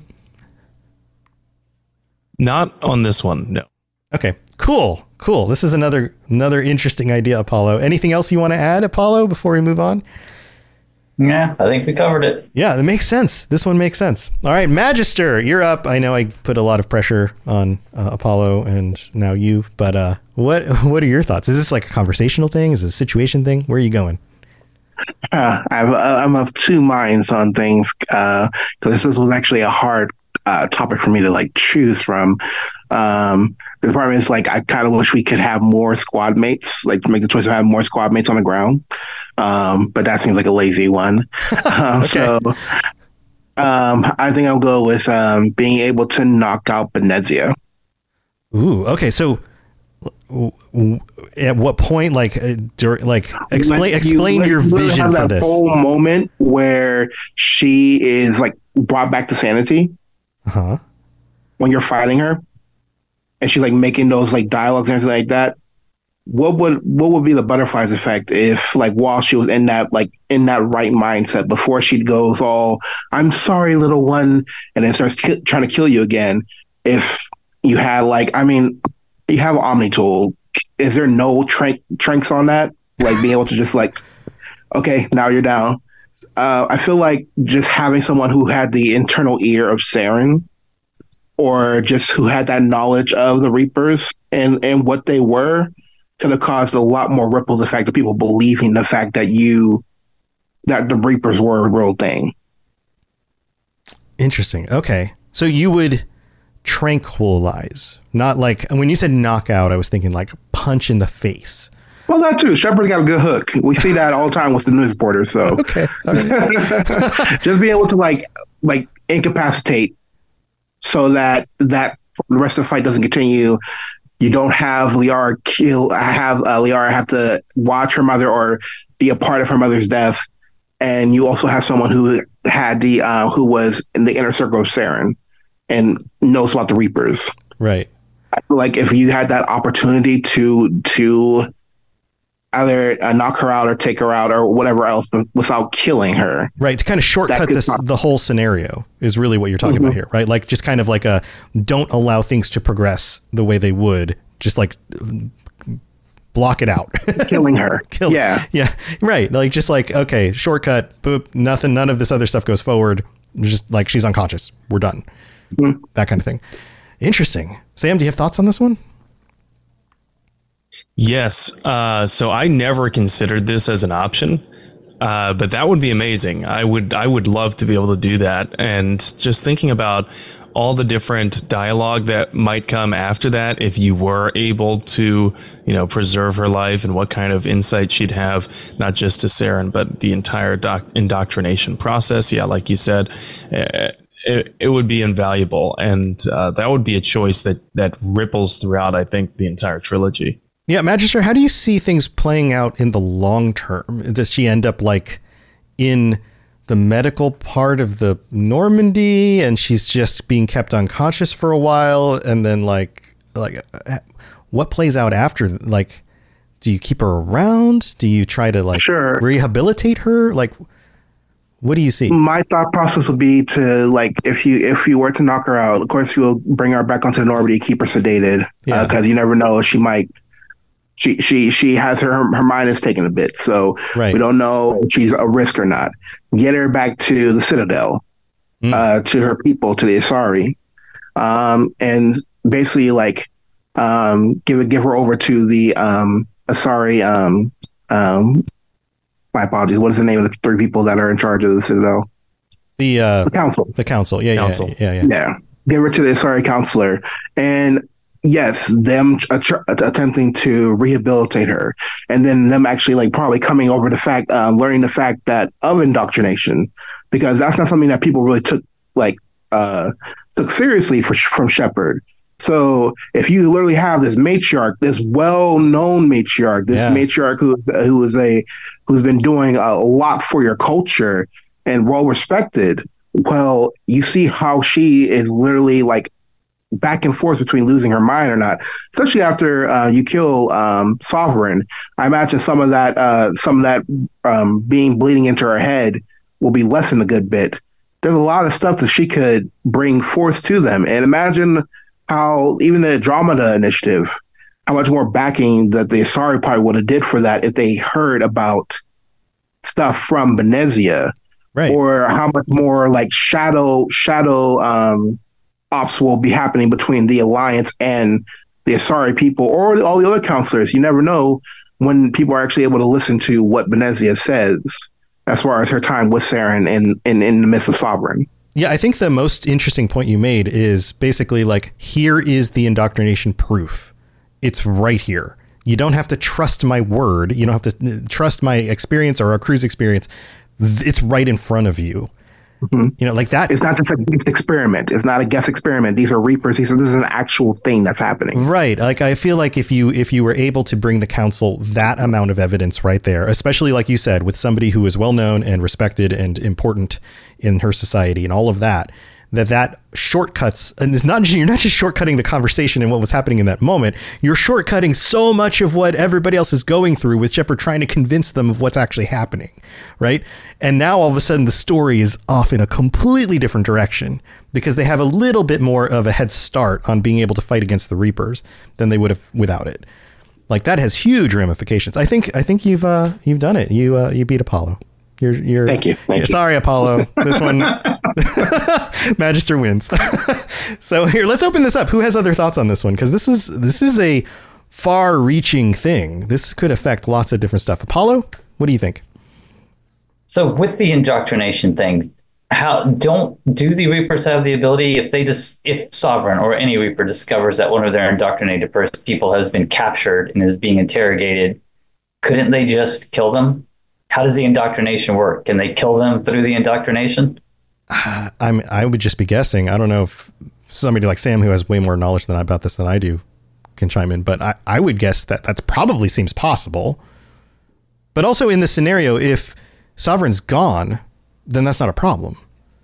Not on this one, no. Okay, cool. Cool. This is another another interesting idea, Apollo. Anything else you want to add, Apollo, before we move on? Yeah, I think we covered it. Yeah, that makes sense. This one makes sense. All right, Magister, you're up. I know I put a lot of pressure on uh, Apollo and now you, but uh, what what are your thoughts? Is this like a conversational thing? Is it a situation thing? Where are you going? Uh, I've, uh, I'm of two minds on things because uh, this was actually a hard uh, topic for me to like choose from. Um, the problem is like I kind of wish we could have more squad mates, like make the choice to have more squad mates on the ground. Um, but that seems like a lazy one. Um, Okay. So um, I think I'll go with um, being able to knock out Benezia. Ooh, okay. So, w- w- at what point, like, uh, dur- like, explain Like, explain you your literally vision have for that this. whole moment where she is like brought back to sanity Huh? when you're fighting her, and she's like making those like dialogues and everything like that. What would what would be the butterflies effect if like while she was in that like in that right mindset before she goes all "I'm sorry, little one," and then starts ki- trying to kill you again? If you had like, I mean, you have an Omni tool. Is there no trank tranks on that? Like being able to just like, okay, now you're down. Uh, I feel like just having someone who had the internal ear of Saren, or just who had that knowledge of the Reapers and and what they were, could have caused a lot more ripples effect of people believing the fact that you that the Reapers were a real thing. Interesting. Okay. So you would tranquilize, not like, and when you said knockout, I was thinking like punch in the face. Well, that too. Shepard's got a good hook. We see that all the time with the news reporters. So Okay. Okay. just being able to like like incapacitate so that that the rest of the fight doesn't continue. You don't have Liara kill. Have uh, Liara have to watch her mother or be a part of her mother's death, and you also have someone who had the uh, who was in the inner circle of Saren and knows about the Reapers. Right. I feel like if you had that opportunity to to either uh, knock her out or take her out or whatever else, but without killing her, Right. To kind of shortcut could this, not- the whole scenario is really what you're talking Mhm. about here, right? Like just kind of like a, don't allow things to progress the way they would, just like block it out. killing her. Kill. Yeah. Yeah. Right. Like just like, okay, shortcut, boop, nothing, none of this other stuff goes forward. Just like she's unconscious. We're done. Mhm. That kind of thing. Interesting. Sam, do you have thoughts on this one? Yes. Uh, so I never considered this as an option, uh, but that would be amazing. I would I would love to be able to do that. And just thinking about all the different dialogue that might come after that, if you were able to, you know, preserve her life and what kind of insight she'd have, not just to Saren, but the entire doc- indoctrination process. Yeah, like you said, uh, it, it would be invaluable. And uh, that would be a choice that, that ripples throughout, I think, the entire trilogy. Yeah, Magister, how do you see things playing out in the long term? Does she end up like in the medical part of the Normandy and she's just being kept unconscious for a while? And then like, like what plays out after? Like, do you keep her around? Do you try to like Sure. rehabilitate her? Like, what do you see? My thought process would be to like if you if you were to knock her out, of course you'll bring her back onto the Normandy, keep her sedated, Yeah. because you never know, she might. She she she has her her mind is taken a bit, so Right. we don't know if she's a risk or not. Get her back to the Citadel, Mm. uh, to her people, to the Asari, um, and basically like um, give it give her over to the um, Asari. Um, um, my apologies. What is the name of the three people that are in charge of the Citadel? The uh, The council. the council. Yeah, Council. yeah, yeah, yeah. Yeah, give her to the Asari counselor, and yes, them att- attempting to rehabilitate her, and then them actually like probably coming over the fact, uh, learning the fact that of indoctrination, because that's not something that people really took like uh, took seriously for, from Shepard. So if you literally have this matriarch, this well-known matriarch, this Yeah. matriarch who who is a who's been doing a lot for your culture and well respected, well, you see how she is literally like back and forth between losing her mind or not, especially after uh, you kill um, Sovereign. I imagine some of that, uh, some of that um, being bleeding into her head will be lessened a good bit. There's a lot of stuff that she could bring forth to them, and imagine how even the Andromeda Initiative, how much more backing that the Asari probably would have did for that if they heard about stuff from Benezia, Right. or how much more like shadow shadow um, ops will be happening between the Alliance and the Asari people, or all the other counselors. You never know when people are actually able to listen to what Benezia says as far as her time with Saren and in, in, in the midst of Sovereign. Yeah, I think the most interesting point you made is basically like, here is the indoctrination proof. It's right here. You don't have to trust my word. You don't have to trust my experience or our crew's experience. It's right in front of you. Mm-hmm. You know, like that. It's not just a guess experiment. It's not a guess experiment. These are Reapers. These are, this is an actual thing that's happening. Right. Like, I feel like if you if you were able to bring the council that amount of evidence right there, especially like you said, with somebody who is well known and respected and important in her society and all of that, that that shortcuts, and it's not, you're not just shortcutting the conversation and what was happening in that moment. You're shortcutting so much of what everybody else is going through with Shepard trying to convince them of what's actually happening. Right. And now all of a sudden the story is off in a completely different direction because they have a little bit more of a head start on being able to fight against the Reapers than they would have without it. Like, that has huge ramifications. I think, I think you've, uh, you've done it. You, uh, you beat Apollo. You're, you're, Thank you. Thank yeah, you. Sorry, Apollo. This one, Magister wins. So here, let's open this up. Who has other thoughts on this one? Because this was this is a far-reaching thing. This could affect lots of different stuff. Apollo, what do you think? So with the indoctrination thing, how don't do the Reapers have the ability, if they just if Sovereign or any Reaper discovers that one of their indoctrinated people has been captured and is being interrogated, couldn't they just kill them? How does the indoctrination work? Can they kill them through the indoctrination? Uh, I'm, I would just be guessing. I don't know if somebody like Sam, who has way more knowledge than I, about this than I do, can chime in. But I, I would guess that that's probably seems possible. But also in this scenario, if Sovereign's gone, then that's not a problem.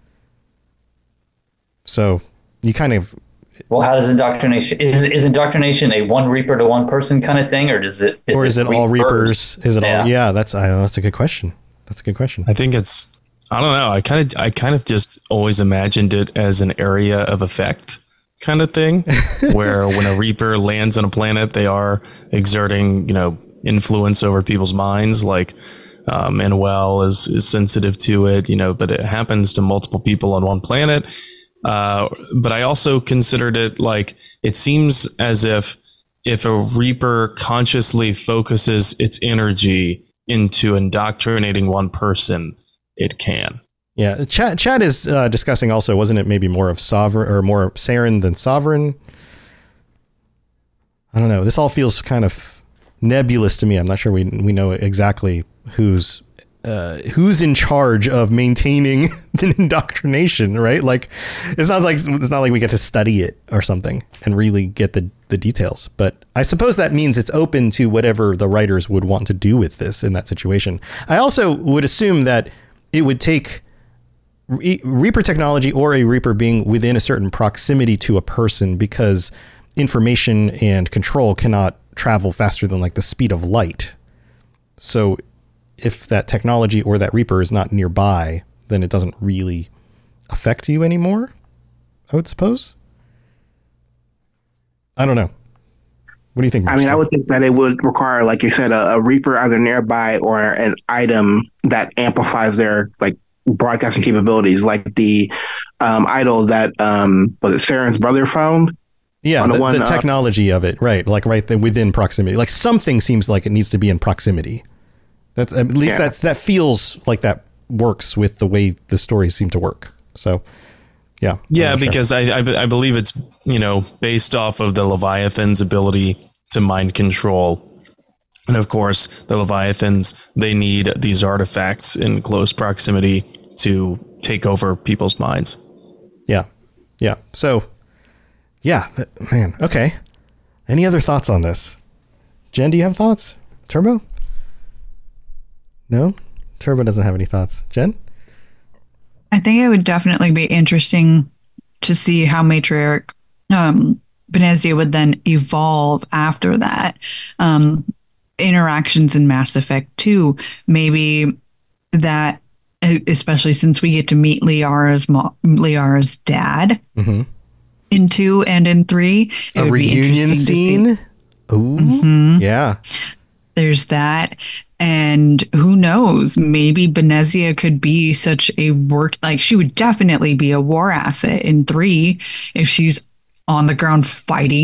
So you kind of... Well, how does indoctrination... Is, is indoctrination a one Reaper to one person kind of thing? Or does it... Is or is it, it all Reapers? Is it yeah. all... Yeah, that's, I, that's a good question. That's a good question. I think it's... I don't know. I kind of I kind of just always imagined it as an area of effect kind of thing, where when a Reaper lands on a planet, they are exerting, you know, influence over people's minds. Like uh, Manuel is is sensitive to it, you know, but it happens to multiple people on one planet. Uh, but I also considered it like, it seems as if if a Reaper consciously focuses its energy into indoctrinating one person, it can. Yeah, Chad, Chad is uh, discussing also, wasn't it maybe more of Sovereign or more Saren than Sovereign? I don't know. This all feels kind of nebulous to me. I'm not sure we we know exactly who's uh, who's in charge of maintaining the indoctrination, right? Like, it's not like it's not like we get to study it or something and really get the the details. But I suppose that means it's open to whatever the writers would want to do with this in that situation. I also would assume that it would take Re- Reaper technology or a Reaper being within a certain proximity to a person, because information and control cannot travel faster than like the speed of light. So if that technology or that Reaper is not nearby, then it doesn't really affect you anymore, I would suppose. I don't know. What do you think, Marcia? I mean, I would think that it would require, like you said, a, a Reaper either nearby or an item that amplifies their like broadcasting capabilities, like the um, idol that um, was it Saren's brother found. Yeah, the, the, one, the technology uh, of it, right? Like right within proximity. Like something seems like it needs to be in proximity. That's at least yeah. that that feels like that works with the way the stories seem to work. So. Yeah. Yeah, because sure. I, I I believe it's, you know, based off of the Leviathan's ability to mind control. And of course, the Leviathans, they need these artifacts in close proximity to take over people's minds. Yeah. Yeah. So, yeah, man. Okay. Any other thoughts on this? Jen, do you have thoughts? Turbo? No? Turbo doesn't have any thoughts. Jen? I think it would definitely be interesting to see how Matriarch um, Benezia would then evolve after that. Um, interactions in Mass Effect two, maybe that, especially since we get to meet Liara's mo- Liara's dad mm-hmm. in two and in three. It A would reunion be scene? Ooh, mm-hmm. yeah. There's that. And who knows, maybe Benezia could be such a work, like she would definitely be a war asset in three if she's on the ground fighting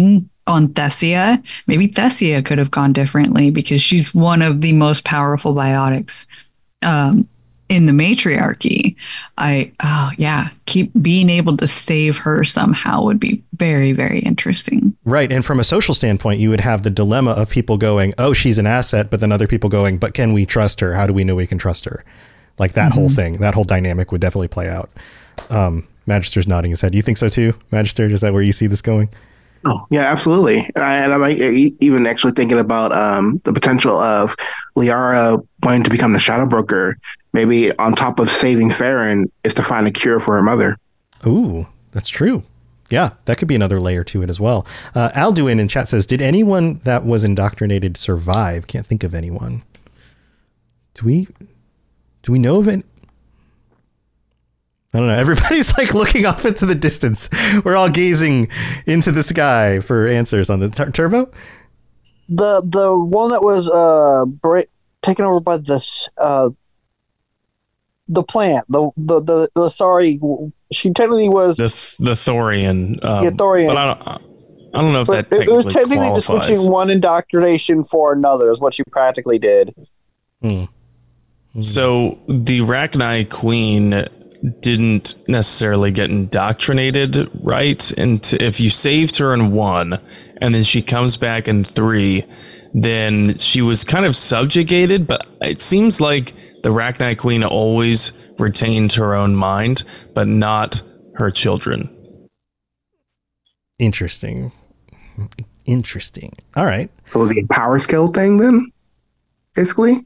on Thessia, maybe Thessia could have gone differently because she's one of the most powerful biotics um, in the matriarchy. I, oh yeah, keep being able to save her somehow would be very, very interesting. Right. And from a social standpoint, you would have the dilemma of people going, oh, she's an asset, but then other people going, but can we trust her? How do we know we can trust her? Like that mm-hmm. whole thing, that whole dynamic would definitely play out. Um, Magister's nodding his head. Do you think so too, Magister? Is that where you see this going? Oh, yeah, absolutely. And I'm like, even actually thinking about um, the potential of Liara wanting to become the Shadow Broker. Maybe on top of saving Farron is to find a cure for her mother. Ooh, that's true. Yeah, that could be another layer to it as well. Uh, Alduin in chat says, did anyone that was indoctrinated survive? Can't think of anyone. Do we, do we know of it? I don't know. Everybody's like looking off into the distance. We're all gazing into the sky for answers on the Tur- Turbo. The the one that was uh bra- taken over by the uh the plant. The the the, the sorry, she technically was the the Thorian. Um, yeah, Thorian. But I don't. I don't know if but that technically it was technically qualifies. just switching one indoctrination for another is what she practically did. Hmm. Hmm. So the Rachni Queen didn't necessarily get indoctrinated, right? And t- if you saved her in one and then she comes back in three, then she was kind of subjugated. But it seems like the Rachni Queen always retained her own mind, but not her children. Interesting. Interesting. All right. So it would be a power skill thing then, basically?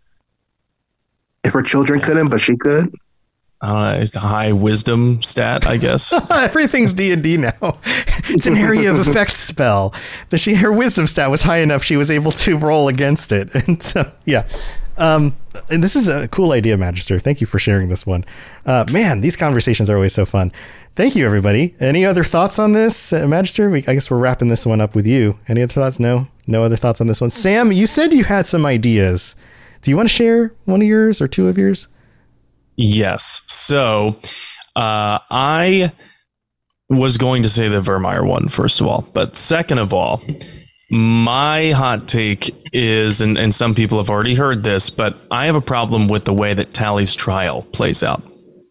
If her children couldn't, but she could? Uh, it's a high wisdom stat, I guess. Everything's D and D now. It's an area of effect spell. The she her wisdom stat was high enough she was able to roll against it, and so yeah. Um, and this is a cool idea, Magister. Thank you for sharing this one. Uh, man, these conversations are always so fun. Thank you, everybody. Any other thoughts on this, uh, Magister? We, I guess we're wrapping this one up with you. Any other thoughts? No, no other thoughts on this one. Sam, you said you had some ideas. Do you want to share one of yours or two of yours? Yes. So uh, I was going to say the Vermeer one, first of all. But second of all, my hot take is, and, and some people have already heard this, but I have a problem with the way that Tally's trial plays out.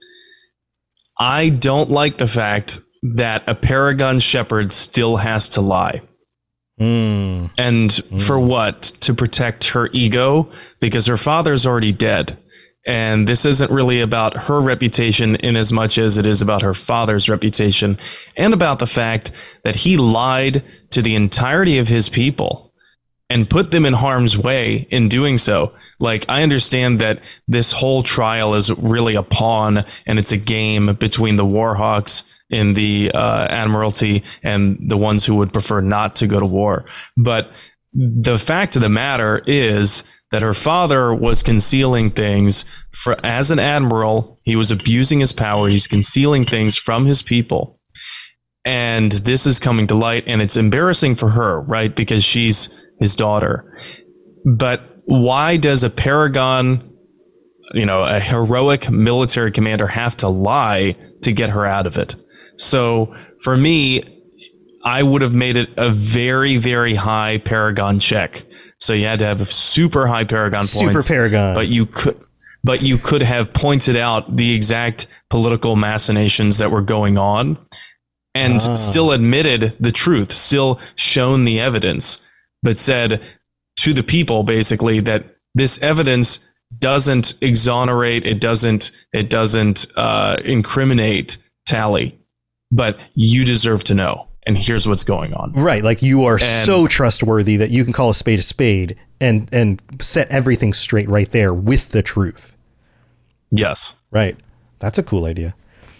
I don't like the fact that a Paragon Shepherd still has to lie. Mm. And mm. for what? To protect her ego? Because her father's already dead. And this isn't really about her reputation in as much as it is about her father's reputation and about the fact that he lied to the entirety of his people and put them in harm's way in doing so. Like, I understand that this whole trial is really a pawn and it's a game between the Warhawks in the uh, Admiralty and the ones who would prefer not to go to war. But the fact of the matter is that her father was concealing things for, as an admiral. He was abusing his power. He's concealing things from his people. And this is coming to light, and it's embarrassing for her, right? Because she's his daughter. But why does a Paragon, you know, a heroic military commander have to lie to get her out of it? So for me, I would have made it a very, very high Paragon check. So you had to have a super high Paragon super points. Super Paragon. But you could, but you could have pointed out the exact political machinations that were going on and ah. still admitted the truth, still shown the evidence, but said to the people basically that this evidence doesn't exonerate, it doesn't, it doesn't uh, incriminate Tally, but you deserve to know. And here's what's going on. Right. Like you are and, so trustworthy that you can call a spade a spade and, and set everything straight right there with the truth. Yes. Right. That's a cool idea.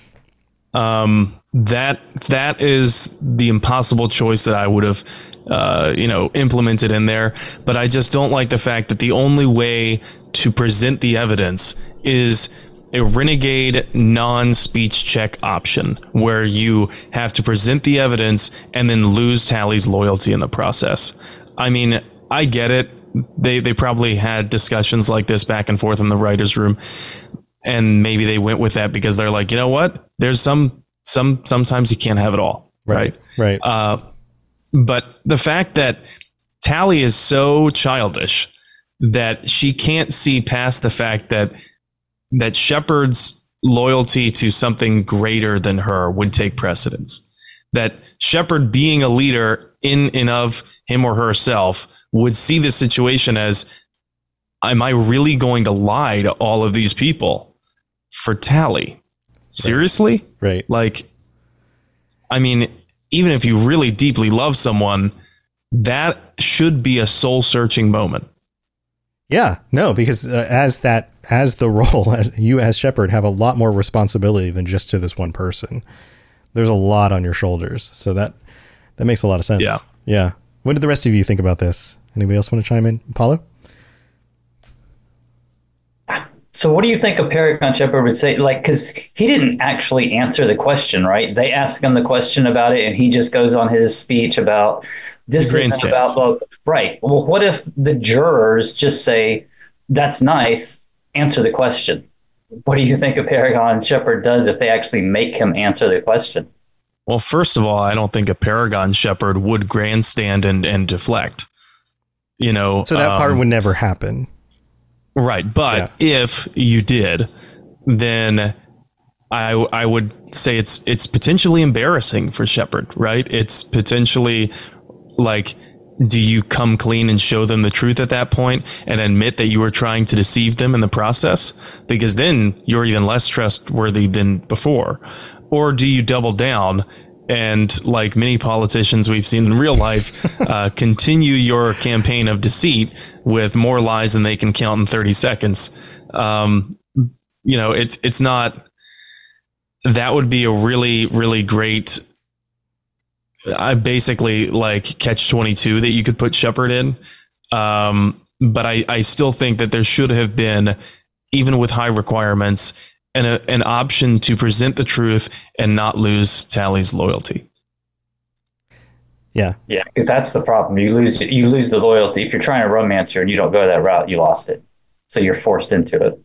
Um, that, that is the impossible choice that I would have, uh, you know, implemented in there. But I just don't like the fact that the only way to present the evidence is a renegade non-speech check option where you have to present the evidence and then lose Tally's loyalty in the process. I mean, I get it. They they probably had discussions like this back and forth in the writer's room, and maybe they went with that because they're like, you know what? There's some some sometimes you can't have it all, right? Right. Uh, But the fact that Tally is so childish that she can't see past the fact that that Shepard's loyalty to something greater than her would take precedence. That Shepard being a leader in and of him or herself would see this situation as, am I really going to lie to all of these people for Tally? Seriously? Right. Like, I mean, even if you really deeply love someone, that should be a soul-searching moment. Yeah, no, because uh, as that, as the role, as you as Shepard have a lot more responsibility than just to this one person. There's a lot on your shoulders. So that, that makes a lot of sense. Yeah. Yeah. What did the rest of you think about this? Anybody else want to chime in? Paulo? So what do you think a Paragon Shepard would say? Like, because he didn't actually answer the question, right? They ask him the question about it, and he just goes on his speech about this is about, well, right. Well, what if the jurors just say, that's nice, answer the question? What do you think a Paragon Shepard does if they actually make him answer the question? Well, first of all, I don't think a Paragon Shepard would grandstand and, and deflect. You know, so that um, part would never happen. Right. But yeah. if you did, then I I would say it's it's potentially embarrassing for Shepard, right? It's potentially like, do you come clean and show them the truth at that point and admit that you were trying to deceive them in the process? Because then you're even less trustworthy than before. Or do you double down and, like many politicians we've seen in real life, uh, continue your campaign of deceit with more lies than they can count in thirty seconds? Um, you know, it's it's not. That would be a really, really great. I basically like catch twenty-two that you could put Shepard in. Um, but I, I still think that there should have been, even with high requirements, an, a, an option to present the truth and not lose Tally's loyalty. Yeah. Yeah, because that's the problem. You lose you lose the loyalty. If you're trying to romance her and you don't go that route, you lost it. So you're forced into it.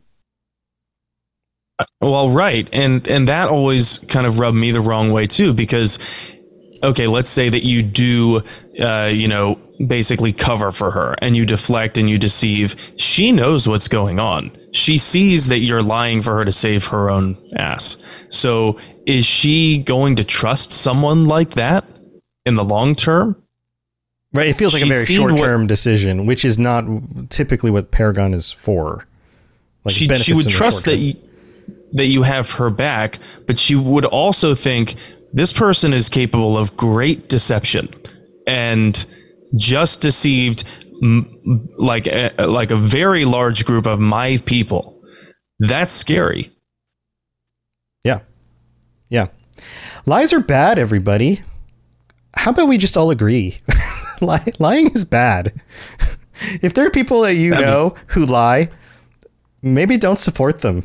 Well, right. And and that always kind of rubbed me the wrong way, too, because, OK, let's say that you do, uh, you know, basically cover for her and you deflect and you deceive. She knows what's going on. She sees that you're lying for her to save her own ass. So is she going to trust someone like that in the long term? Right. It feels like She's a very short term what, decision, which is not typically what Paragon is for. Like she, she would trust that you, that you have her back, but she would also think this person is capable of great deception and just deceived m- like a, like a very large group of my people. That's scary. Yeah. Yeah. Lies are bad, everybody. How about we just all agree? Ly- lying is bad. If there are people that you That'd know be- who lie, maybe don't support them.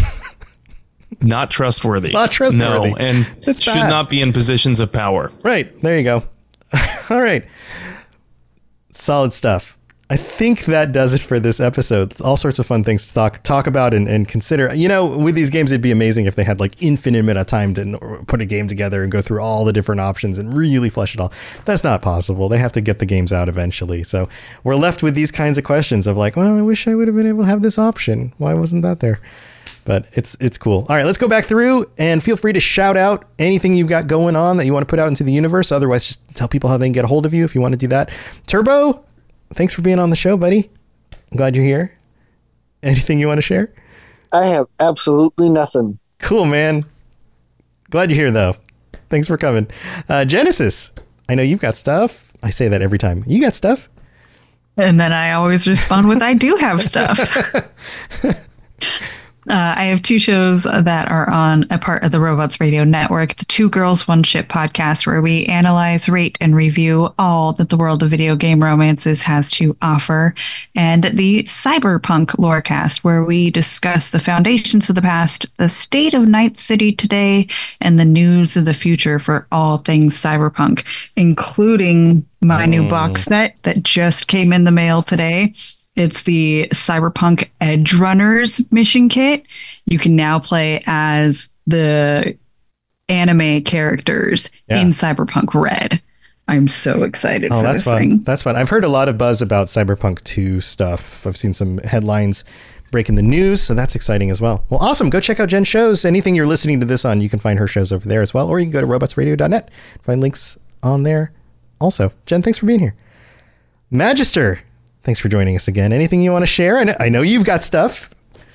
Not trustworthy. Not trustworthy. No, and it's should bad. not be in positions of power. Right. There you go. All right. Solid stuff. I think that does it for this episode. All sorts of fun things to talk talk about and, and consider. You know, with these games, it'd be amazing if they had like infinite amount of time to put a game together and go through all the different options and really flesh it all. That's not possible. They have to get the games out eventually. So we're left with these kinds of questions of like, well, I wish I would have been able to have this option. Why wasn't that there? But it's it's cool. All right, let's go back through and feel free to shout out anything you've got going on that you want to put out into the universe. Otherwise, just tell people how they can get a hold of you if you want to do that. Turbo, thanks for being on the show, buddy. I'm glad you're here. Anything you want to share? I have absolutely nothing. Cool, man. Glad you're here, though. Thanks for coming. Uh, Genesis, I know you've got stuff. I say that every time. You got stuff? And then I always respond with, I do have stuff. Uh, I have two shows that are on a part of the Robots Radio Network, the Two Girls, One Ship podcast, where we analyze, rate, and review all that the world of video game romances has to offer, and the Cyberpunk Lorecast, where we discuss the foundations of the past, the state of Night City today, and the news of the future for all things cyberpunk, including my mm. new box set that just came in the mail today. It's the Cyberpunk Edge Runners mission kit. You can now play as the anime characters yeah. in Cyberpunk Red. I'm so excited oh, for that's this fun. thing. That's fun. I've heard a lot of buzz about Cyberpunk two stuff. I've seen some headlines breaking the news, so that's exciting as well. Well, awesome. Go check out Jen's shows. Anything you're listening to this on, you can find her shows over there as well, or you can go to robots radio dot net. Find links on there also. Jen, thanks for being here. Magister, thanks for joining us again. Anything you want to share? I know, I know you've got stuff.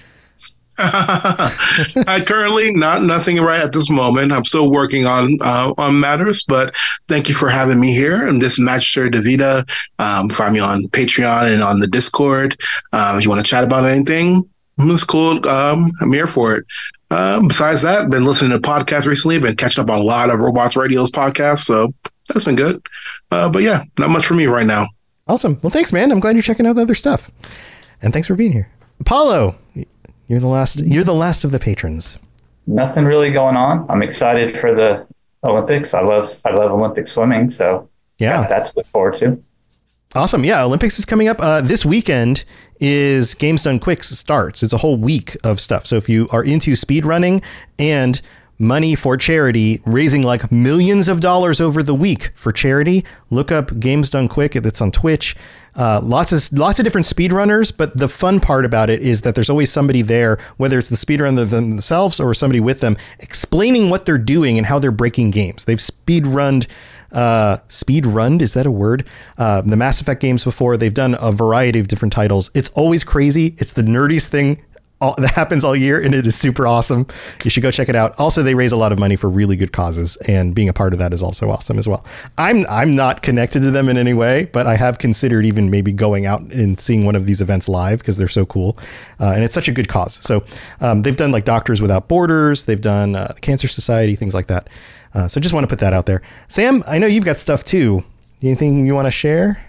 I currently not nothing right at this moment. I'm still working on uh, on matters, but thank you for having me here. I'm this Magister DeVita. Um, find me on Patreon and on the Discord. Um, if you want to chat about anything, it's cool. Um, I'm here for it. Um, besides that, been listening to podcasts recently. Been catching up on a lot of Robots Radio's podcasts, so that's been good. Uh, but yeah, not much for me right now. Awesome. Well, thanks, man. I'm glad you're checking out the other stuff, and thanks for being here, Apollo. You're the last. You're the last of the patrons. Nothing really going on. I'm excited for the Olympics. I love. I love Olympic swimming. So yeah, that's to look forward to. Awesome. Yeah, Olympics is coming up uh, this weekend. Is Games Done Quick starts. It's a whole week of stuff. So if you are into speed running and money for charity, raising like millions of dollars over the week for charity, look up Games Done Quick. It's on Twitch. Uh, lots of lots of different speedrunners, but the fun part about it is that there's always somebody there, whether it's the speedrunner themselves or somebody with them, explaining what they're doing and how they're breaking games. They've speedrunned, uh, speedrunned, is that a word? Uh, the Mass Effect games before. They've done a variety of different titles. It's always crazy. It's the nerdiest thing all, that happens all year, and it is super awesome. You should go check it out. Also, they raise a lot of money for really good causes, and being a part of that is also awesome as well. I'm I'm not connected to them in any way, but I have considered even maybe going out and seeing one of these events live because they're so cool, uh, and it's such a good cause. So um, they've done like Doctors Without Borders, they've done uh, Cancer Society, things like that. Uh, so just want to put that out there. Sam, I know you've got stuff too. Anything you want to share?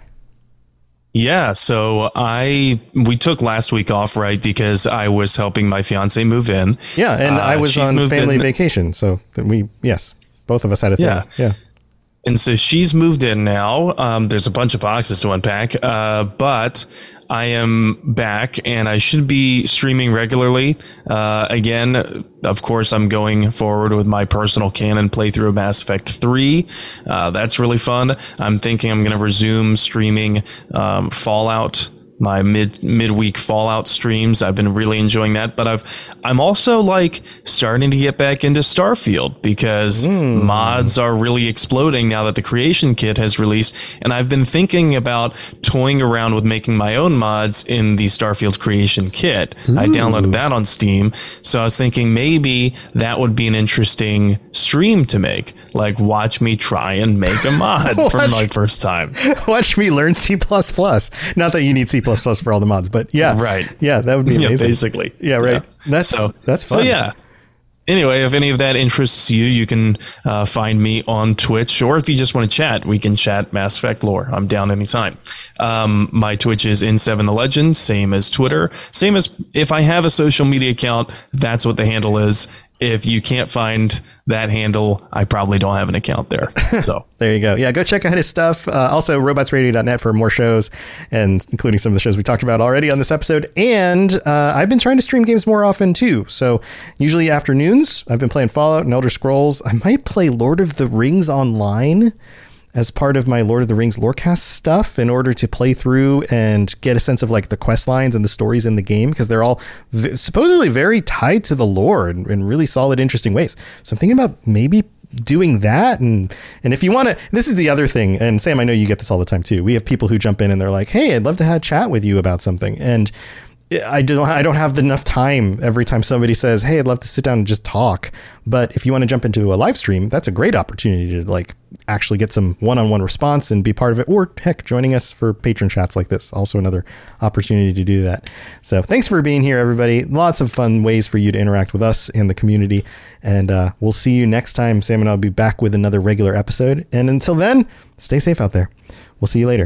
Yeah, so I we took last week off, right, because I was helping my fiance move in. Yeah, and uh, I was on family in. vacation, so we yes, both of us had a thing. Yeah, yeah. And so she's moved in now. Um, there's a bunch of boxes to unpack, uh, but I am back and I should be streaming regularly. Uh, again, of course, I'm going forward with my personal canon playthrough of Mass Effect three. Uh, that's really fun. I'm thinking I'm going to resume streaming um, Fallout. My mid midweek Fallout streams. I've been really enjoying that, but I've I'm also like starting to get back into Starfield because mm. mods are really exploding now that the Creation Kit has released, and I've been thinking about toying around with making my own mods in the Starfield Creation Kit. Ooh. I downloaded that on Steam, so I was thinking maybe that would be an interesting stream to make. Like, watch me try and make a mod for my first time. Watch me learn C plus plus. Not that you need C plus plus for all the mods, but yeah, right. Yeah, that would be amazing. Yeah, basically. Yeah, right. Yeah. That's so that's fun. So yeah. Anyway, if any of that interests you, you can uh, find me on Twitch, or if you just want to chat, we can chat Mass Effect lore. I'm down anytime. Um, my Twitch is N seven the Legend, same as Twitter, same as if I have a social media account, that's what the handle is. If you can't find that handle, I probably don't have an account there. So there you go. Yeah, go check out his stuff. Uh, also, robots radio dot net for more shows, and including some of the shows we talked about already on this episode. And uh, I've been trying to stream games more often, too. So usually afternoons, I've been playing Fallout and Elder Scrolls. I might play Lord of the Rings online as part of my Lord of the Rings Lorecast stuff in order to play through and get a sense of like the quest lines and the stories in the game, because they're all v- supposedly very tied to the lore in, in really solid, interesting ways. So I'm thinking about maybe doing that. And and if you want to, this is the other thing. And Sam, I know you get this all the time too. We have people who jump in and they're like, hey, I'd love to have a chat with you about something. And I don't I don't have enough time every time somebody says, hey, I'd love to sit down and just talk. But if you want to jump into a live stream, that's a great opportunity to like actually get some one-on-one response and be part of it. Or heck, joining us for patron chats like this. Also another opportunity to do that. So thanks for being here, everybody. Lots of fun ways for you to interact with us and the community. And uh, we'll see you next time. Sam and I'll be back with another regular episode. And until then, stay safe out there. We'll see you later.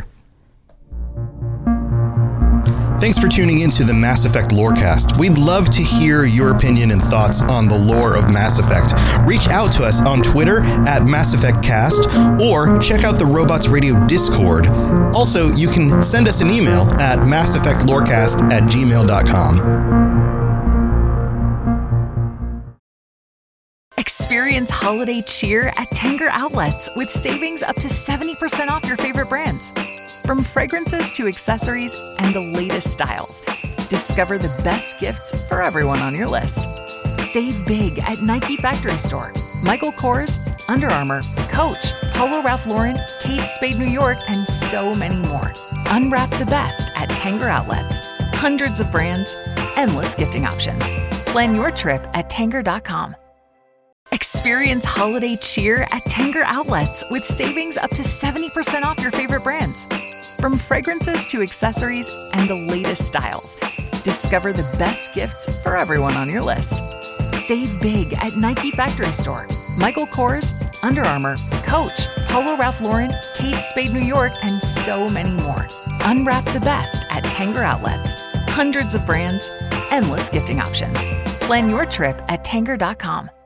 Thanks for tuning into the Mass Effect Lorecast. We'd love to hear your opinion and thoughts on the lore of Mass Effect. Reach out to us on Twitter at Mass Effect Cast, or check out the Robots Radio Discord. Also, you can send us an email at mass effect lorecast at gmail dot com. Experience holiday cheer at Tanger Outlets with savings up to seventy percent off your favorite brands. From fragrances to accessories and the latest styles, discover the best gifts for everyone on your list. Save big at Nike Factory Store, Michael Kors, Under Armour, Coach, Polo Ralph Lauren, Kate Spade New York, and so many more. Unwrap the best at Tanger Outlets. Hundreds of brands, endless gifting options. Plan your trip at Tanger dot com. Experience holiday cheer at Tanger Outlets with savings up to seventy percent off your favorite brands. From fragrances to accessories and the latest styles, discover the best gifts for everyone on your list. Save big at Nike Factory Store, Michael Kors, Under Armour, Coach, Polo Ralph Lauren, Kate Spade New York, and so many more. Unwrap the best at Tanger Outlets. Hundreds of brands, endless gifting options. Plan your trip at Tanger dot com.